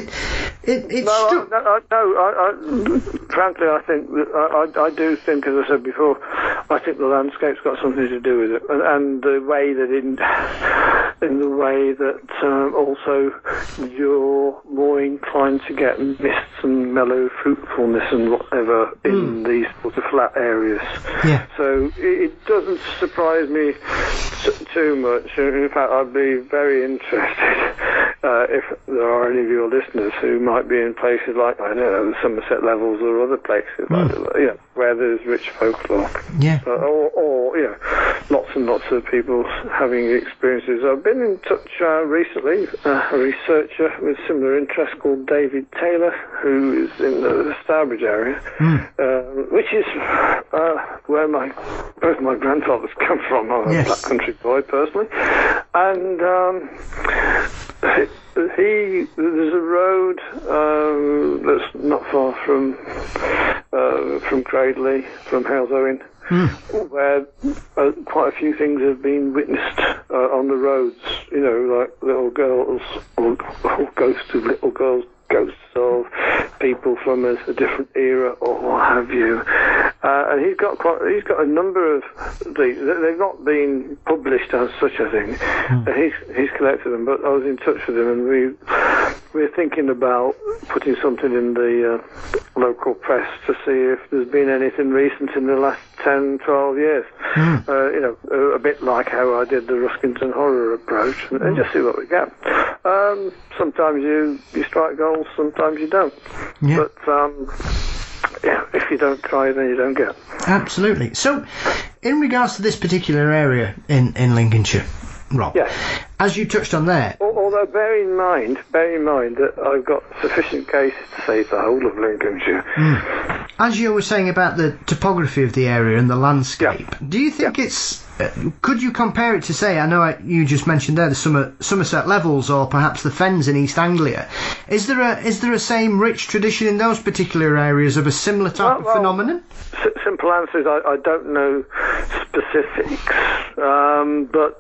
frankly, I think that I do think, as I said before, I think the landscape's got something to do with it, and the way that in the way that also you're more inclined to get mists and mellow fruitfulness and whatever in these sort of flat areas. Yeah. So it doesn't surprise me too much. In fact, I'd be very interested if there are any of your listeners who might be in places like, I don't know, the Somerset Levels or other places where there's rich folklore. Yeah. Or lots and lots of people having experiences. I've been in touch recently, a researcher with similar interests called David Taylor, who is in the Stourbridge area, which is where both my grandfathers come from. I'm a black country boy personally, and there's a road that's not far from Cradley, from Halesowen, where quite a few things have been witnessed on the roads. You know, like little girls, or ghosts of little girls, ghosts of people from a different era, or what have you. And he's got a number of these. They've not been published as such, I think. He's collected them, but I was in touch with him, and we're thinking about putting something in the local press to see if there's been anything recent in the last 10, 12 years. You know, a bit like how I did the Ruskington Horror approach, and just see what we get. Sometimes you strike gold, sometimes you don't. Yeah. But yeah, if you don't try, then you don't get. Absolutely. So, in regards to this particular area in Lincolnshire, Rob, yes. As you touched on there... Although bear in mind that I've got sufficient cases to say it's the whole of Lincolnshire. As you were saying about the topography of the area and the landscape, do you think it's... could you compare it to, say, I know you just mentioned there the Somerset Levels, or perhaps the Fens in East Anglia. Is there a same rich tradition in those particular areas of a similar type of phenomenon? Simple answer is I don't know specifics, but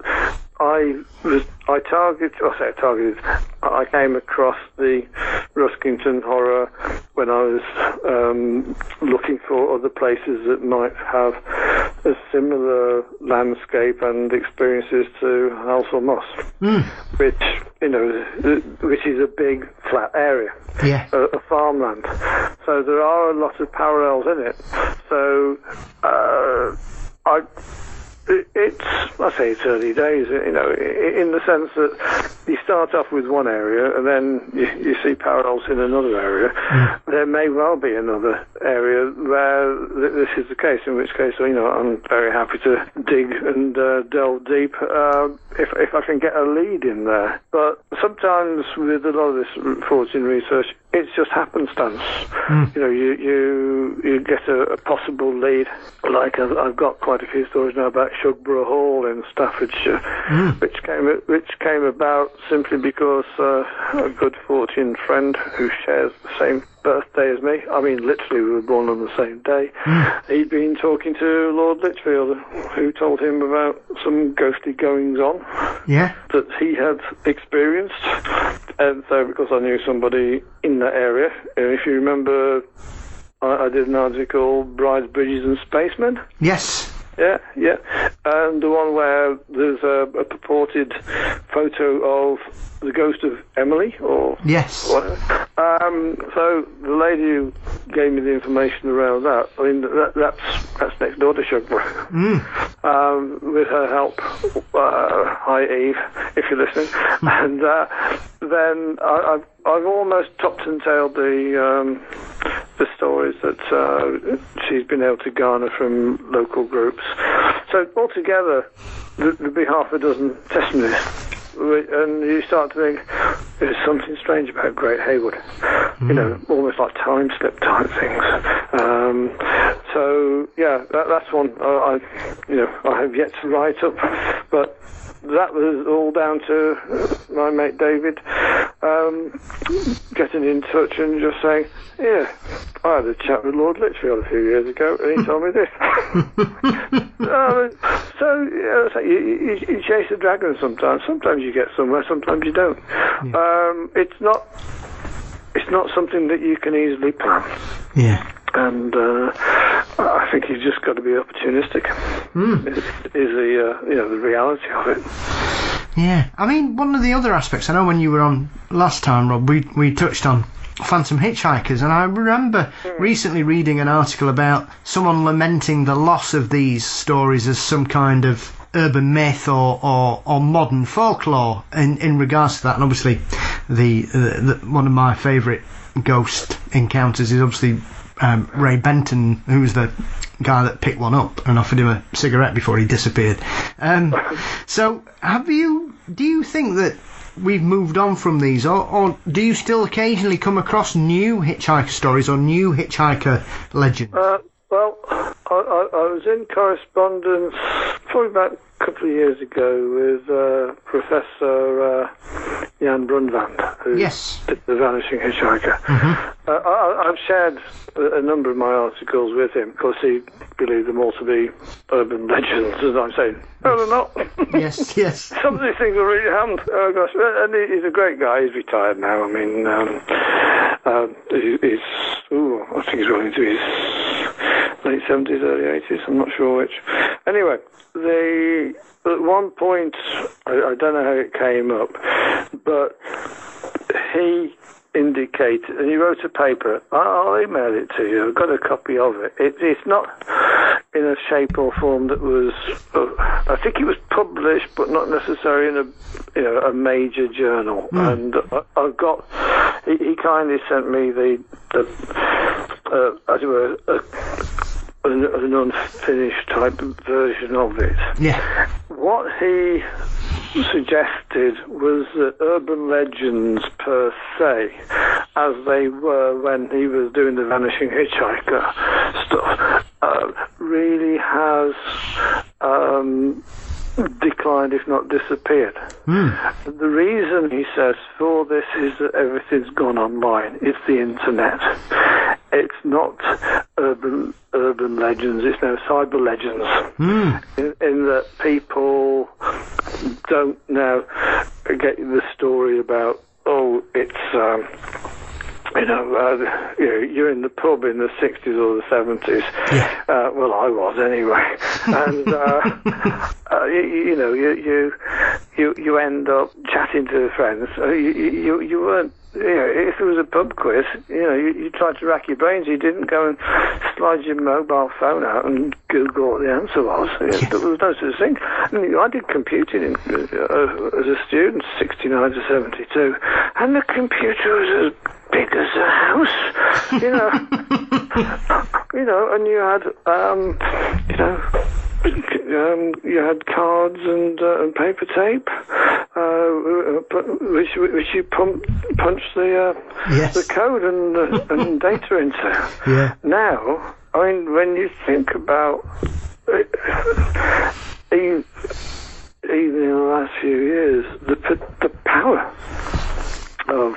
I came across the Ruskington Horror when I was looking for other places that might have a similar landscape and experiences to Halsall Moss, which is a big flat area, a farmland. So there are a lot of parallels in it. So I say it's early days, you know, in the sense that you start off with one area and then you see parallels in another area. There may well be another area where this is the case, in which case, you know, I'm very happy to dig and delve deep if I can get a lead in there. But sometimes with a lot of this fortune research, it's just happenstance. You know, you get a possible lead. Like I've got quite a few stories now about Shugborough Hall in Staffordshire, which came about simply because a good fortune friend who shares the same birthday as me, I mean literally we were born on the same day, he'd been talking to Lord Lichfield, who told him about some ghostly goings on that he had experienced. And so because I knew somebody in that area, and if you remember, I did an article, Brides, Bridges and Spacemen. Yes. Yeah. And the one where there's a purported photo of the ghost of Emily, or... Yes. Whatever. So the lady who gave me the information around that, I mean, that's next door to Shugborough. With her help, hi Eve, if you're listening. And then I've almost topped and tailed the stories that she's been able to garner from local groups. So altogether, there'd be half a dozen testimonies. And you start to think, there's something strange about Great Haywood. You know, almost like time slip type things. So yeah, that's one I have yet to write up, but that was all down to my mate David getting in touch and just saying, yeah, I had a chat with Lord Lichfield a few years ago and he told me this. So you chase the dragon sometimes. Sometimes you get somewhere, sometimes you don't. It's not something that you can easily plan. Yeah. And I think you've just got to be opportunistic. Is the reality of it. Yeah, I mean, one of the other aspects, I know when you were on last time, Rob, we touched on phantom hitchhikers, and I remember recently reading an article about someone lamenting the loss of these stories as some kind of urban myth or modern folklore in regards to that. And obviously the one of my favourite ghost encounters is obviously Ray Benton, who was the guy that picked one up and offered him a cigarette before he disappeared. So do you think that we've moved on from these, or do you still occasionally come across new hitchhiker stories or new hitchhiker legends? Well, I was in correspondence probably about couple of years ago with Professor Jan Brundtland, who did The Vanishing Hitchhiker. I've shared a number of my articles with him. Of course, he believed them all to be urban legends, as I'm saying. No, they're not. Yes. Some of these things are really happened. Oh, gosh. And he's a great guy. He's retired now. I mean, I think he's well into his late 70s, early 80s. I'm not sure which. Anyway, at one point, I don't know how it came up, but he indicated, and he wrote a paper. I'll email it to you. I've got a copy of it. It's not in a shape or form that was. I think it was published, but not necessarily in a major journal. And I've got. He kindly sent me the as it were, an unfinished type version of it. Yeah. What he suggested was that urban legends per se, as they were when he was doing The Vanishing Hitchhiker stuff, really has declined, if not disappeared. The reason, he says, for this is that everything's gone online. It's the internet. It's not urban legends. It's now cyber legends. In that people don't now get the story about, it's you're in the pub in the 60s or the 70s. Well, I was anyway. And you end up chatting to friends. You weren't. If it was a pub quiz, you tried to rack your brains. You didn't go and slide your mobile phone out and Google what the answer was. There was no such thing. I did computing as a student, 69 to 72, and the computer was as big as a house, and you had, you had cards and paper tape, which you punch the code and data into. Now, I mean, when you think about it, even in the last few years, the power of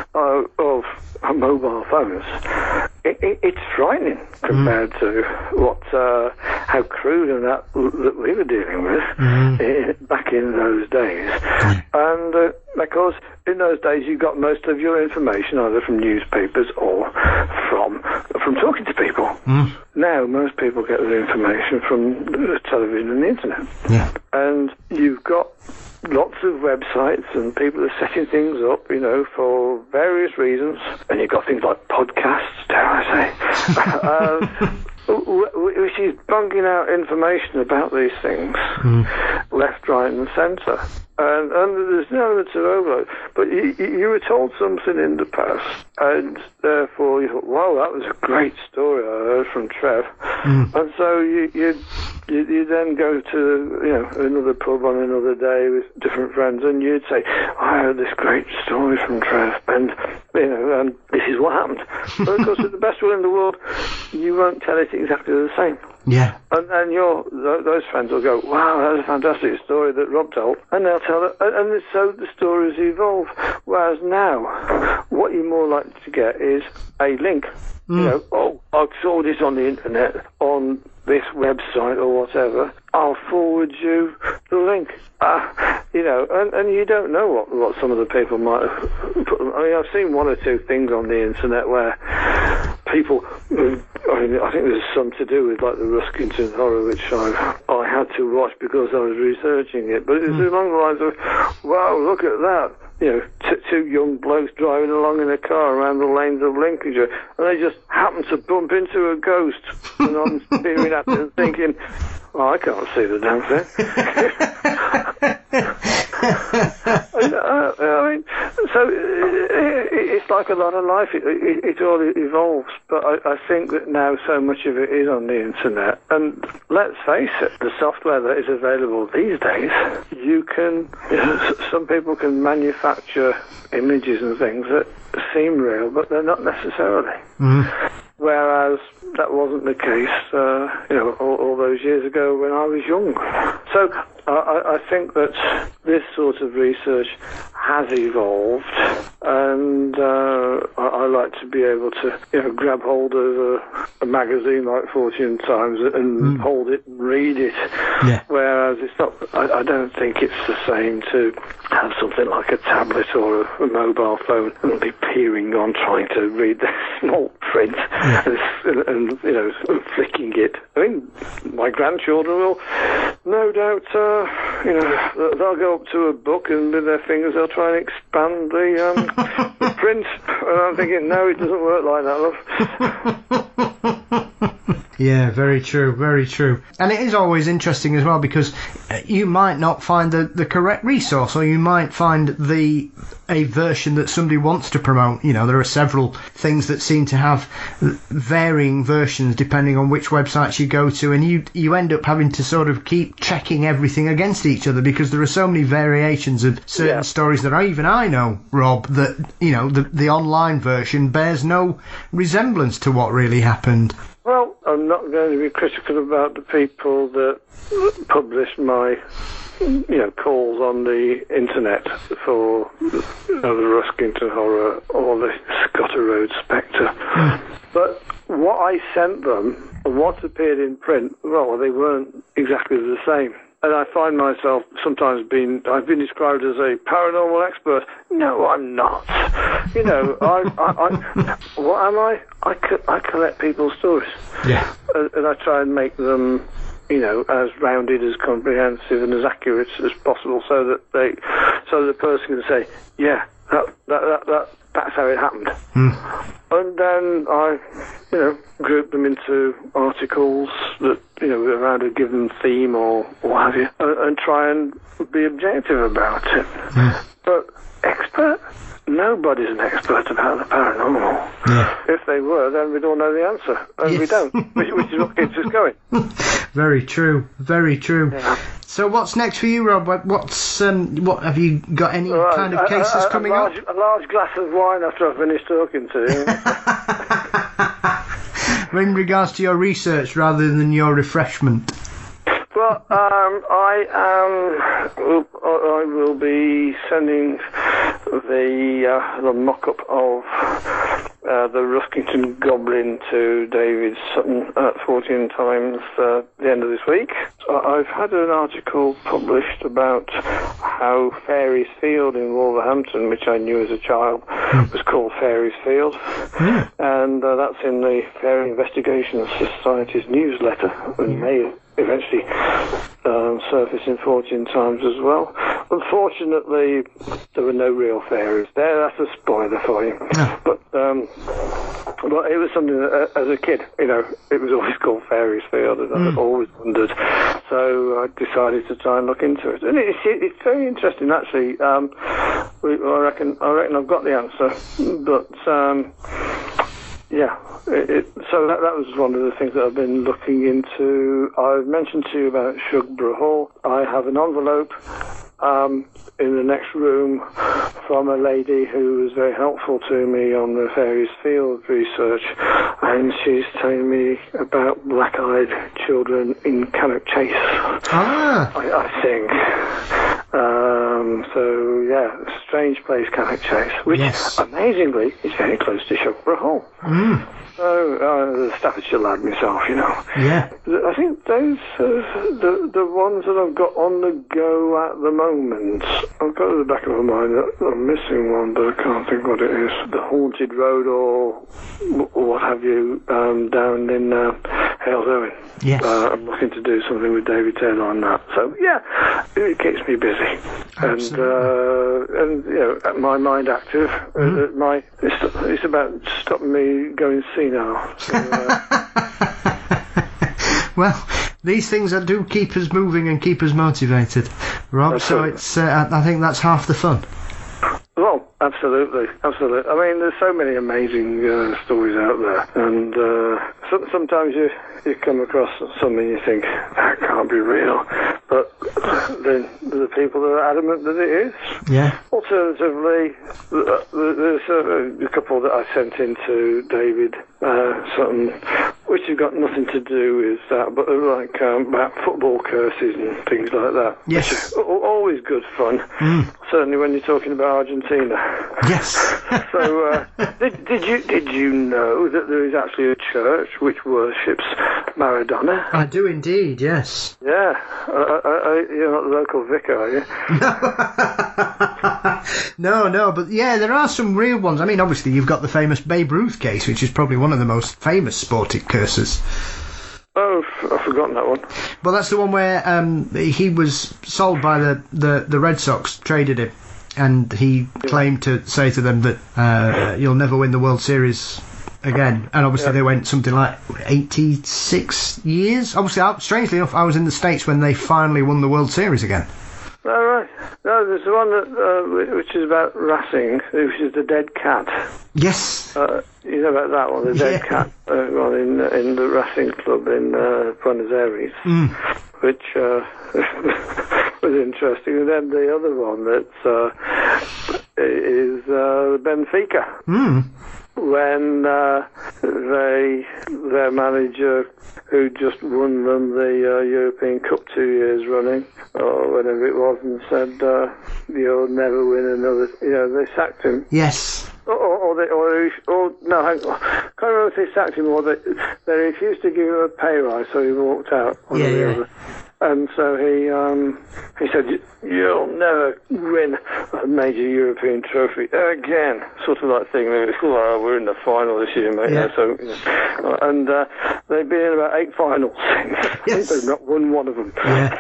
mobile phones, it's frightening compared to how crude and that we were dealing with back in those days. And of course, in those days, you got most of your information either from newspapers or from talking to people. Now, most people get their information from the television and the internet. And you've got lots of websites and people are setting things up, for various reasons. And you've got things like podcasts, dare I say, which is bunging out information about these things, left, right and centre. And there's no element of overload. But you were told something in the past, and therefore you thought, wow, that was a great story I heard from Trev. And so you then go to another pub on another day with different friends, and you'd say, I heard this great story from Trev, and and this is what happened. But of course, with the best will in the world, you won't tell it exactly the same. And those friends will go, wow, that was a fantastic story that Rob told, and they'll tell it, and so the stories evolve. Whereas now, what you're more likely to get is a link. I saw this on the internet, on this website or whatever. I'll forward you the link. And you don't know what some of the people might have put. I mean, I've seen one or two things on the internet where people, I think there's some to do with like the Ruskington Horror, which I had to watch because I was researching it. But it was along the lines of, wow, look at that. Two young blokes driving along in a car around the lanes of Lincolnshire, and they just happen to bump into a ghost. And I'm staring at it and thinking, I can't see the damn thing. So it's like a lot of life. It all evolves. But I think that now so much of it is on the internet. And let's face it, the software that is available these days, you can. Some people can manufacture images and things that seem real, but they're not necessarily. Whereas, that wasn't the case, all those years ago when I was young. So I think that this sort of research has evolved, and I like to be able to, grab hold of a magazine like Fortune Times and hold it and read it. Yeah. Whereas it's not. I don't think it's the same to have something like a tablet or a mobile phone and be peering on trying to read the small print and flicking it. I mean, my grandchildren will no doubt, they'll go up to a book and with their fingers they'll try and expand the print. And I'm thinking, no, it doesn't work like that, love. Yeah, very true, very true. And it is always interesting as well, because you might not find the correct resource, or you might find a version that somebody wants to promote. There are several things that seem to have varying versions depending on which websites you go to, and you end up having to sort of keep checking everything against each other, because there are so many variations of certain stories that I know, Rob, that the online version bears no resemblance to what really happened. Well, I'm not going to be critical about the people that publish my calls on the internet for the Ruskington Horror or the Scotter Road Spectre. But what I sent them, what appeared in print, well, they weren't exactly the same. And I find myself sometimes I've been described as a paranormal expert. No, I'm not. What am I? I collect people's stories. Yeah. And I try and make them, as rounded, as comprehensive, and as accurate as possible, so that the person can say, yeah, that's how it happened. And then I, group them into articles that, around a given theme or what have you, and try and be objective about it. But expert? Nobody's an expert about the paranormal. Yeah. If they were, then we'd all know the answer. And we don't, which is what keeps us going. Very true, very true. Yeah. So what's next for you, Rob? What have you got any kind of cases coming up? A large glass of wine after I finish talking to you. In regards to your research rather than your refreshment. Well, I will be sending the mock-up of the Ruskington Goblin to David Sutton at Fortune Times the end of this week. I've had an article published about how Fairies Field in Wolverhampton, which I knew as a child, was called Fairies Field, and that's in the Fairy Investigation Society's newsletter, and may eventually surface in Fortune Times as well. Unfortunately, there were no real fairies there. That's a spoiler for you. But it was something that, as a kid, it was always called Fairies Field, and I always wondered. So I decided to try and look into it, and it's very interesting actually. I reckon I've got the answer, but. So that was one of the things that I've been looking into. I've mentioned to you about Shugborough Hall. I have an envelope in the next room from a lady who was very helpful to me on the Fairies Field research, and she's telling me about black-eyed children in Cannock Chase. I think. Strange place, Cannock Chase, which amazingly is very close to Shugborough Hall. So, the Staffordshire lad myself, Yeah. I think those the ones that I've got on the go at the moment. I've got at the back of my mind that I'm missing one, but I can't think what it is. The Haunted Road or what have you, down in Hales Owen. Yes. I'm looking to do something with David Taylor on that. So, it keeps me busy. Absolutely. And my mind active. It's about stopping me going senile. So, well, these things that do keep us moving and keep us motivated, Rob. So it's I think that's half the fun. Well, absolutely. I mean, there's so many amazing stories out there, and sometimes you come across something and you think, that can't be real, but then there are people that are adamant that it is. Yeah. Alternatively, there's a couple that I sent in to David Sutton, which actually got nothing to do with that, but like about football curses and things like that. Yes. Which is always good fun. Certainly when you're talking about Argentina. Yes. So, did you know that there is actually a church which worships Maradona? I do indeed, yes. Yeah. You're not the local vicar, are you? No, but yeah, there are some real ones. I mean, obviously, you've got the famous Babe Ruth case, which is probably one of the most famous sporting curses. Oh, I've forgotten that one. Well, that's the one where he was sold by the Red Sox, traded him, and he claimed to say to them that you'll never win the World Series again. And obviously they went something like 86 years. Obviously, strangely enough, I was in the States when they finally won the World Series again. Oh, right. No, there's the one that which is about Racing, which is the dead cat. Yes. You know about that one, the dead cat one in the Racing Club in Buenos Aires, which was interesting. And then the other one is Benfica. When their manager, who just won them the European Cup 2 years running, or whatever it was, and said, you'll never win another, they sacked him. Yes. No, hang on. Can't remember if they sacked him or they refused to give him a pay rise, so he walked out. Other. And so he said, you'll never win a major European trophy again, sort of like thing. We're in the final this year, mate. Yeah. So, and they've been in about 8 finals since. Yes. They've not won one of them. Yeah.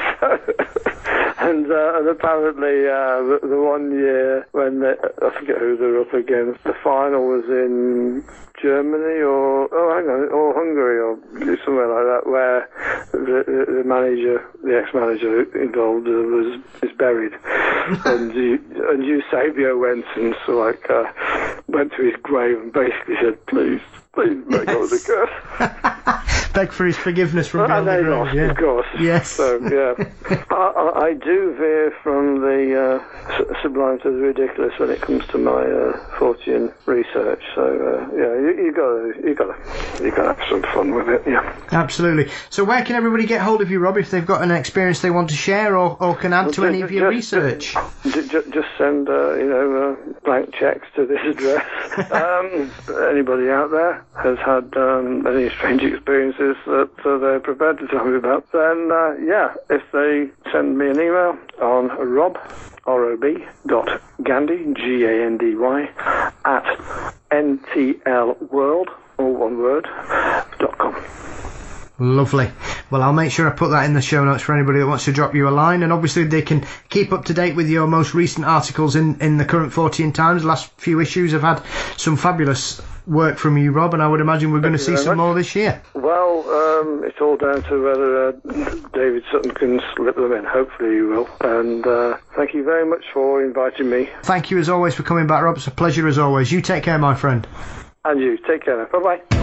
And apparently the 1 year when I forget who they're up against, the final was in Germany or Hungary or somewhere like that, where the manager, the ex-manager involved is buried, and Eusebio went and went to his grave and basically said, please let go of the curse. Beg for his forgiveness from and they lost, of course. Yes. So I do veer from the sublime to the ridiculous when it comes to my Fortean research. So you got to have some fun with it. Yeah. Absolutely. So where can everybody get hold of you, Rob, if they've got an experience they want to share or can add to any of your research? Just send blank checks to this address. Anybody out there has had any strange experiences that they're prepared to tell me about, then if they send me an email on rob.gandy, Gandy, at ntlworld, all one word, .com. Lovely. Well, I'll make sure I put that in the show notes for anybody that wants to drop you a line, and obviously they can keep up to date with your most recent articles in the current Fortean Times. The last few issues have had some fabulous work from you, Rob, and I would imagine we're going to see some more this year. Well, it's all down to whether David Sutton can slip them in. Hopefully he will. And thank you very much for inviting me. Thank you as always for coming back, Rob. It's a pleasure as always. You take care, my friend. And you. Take care now. Bye-bye.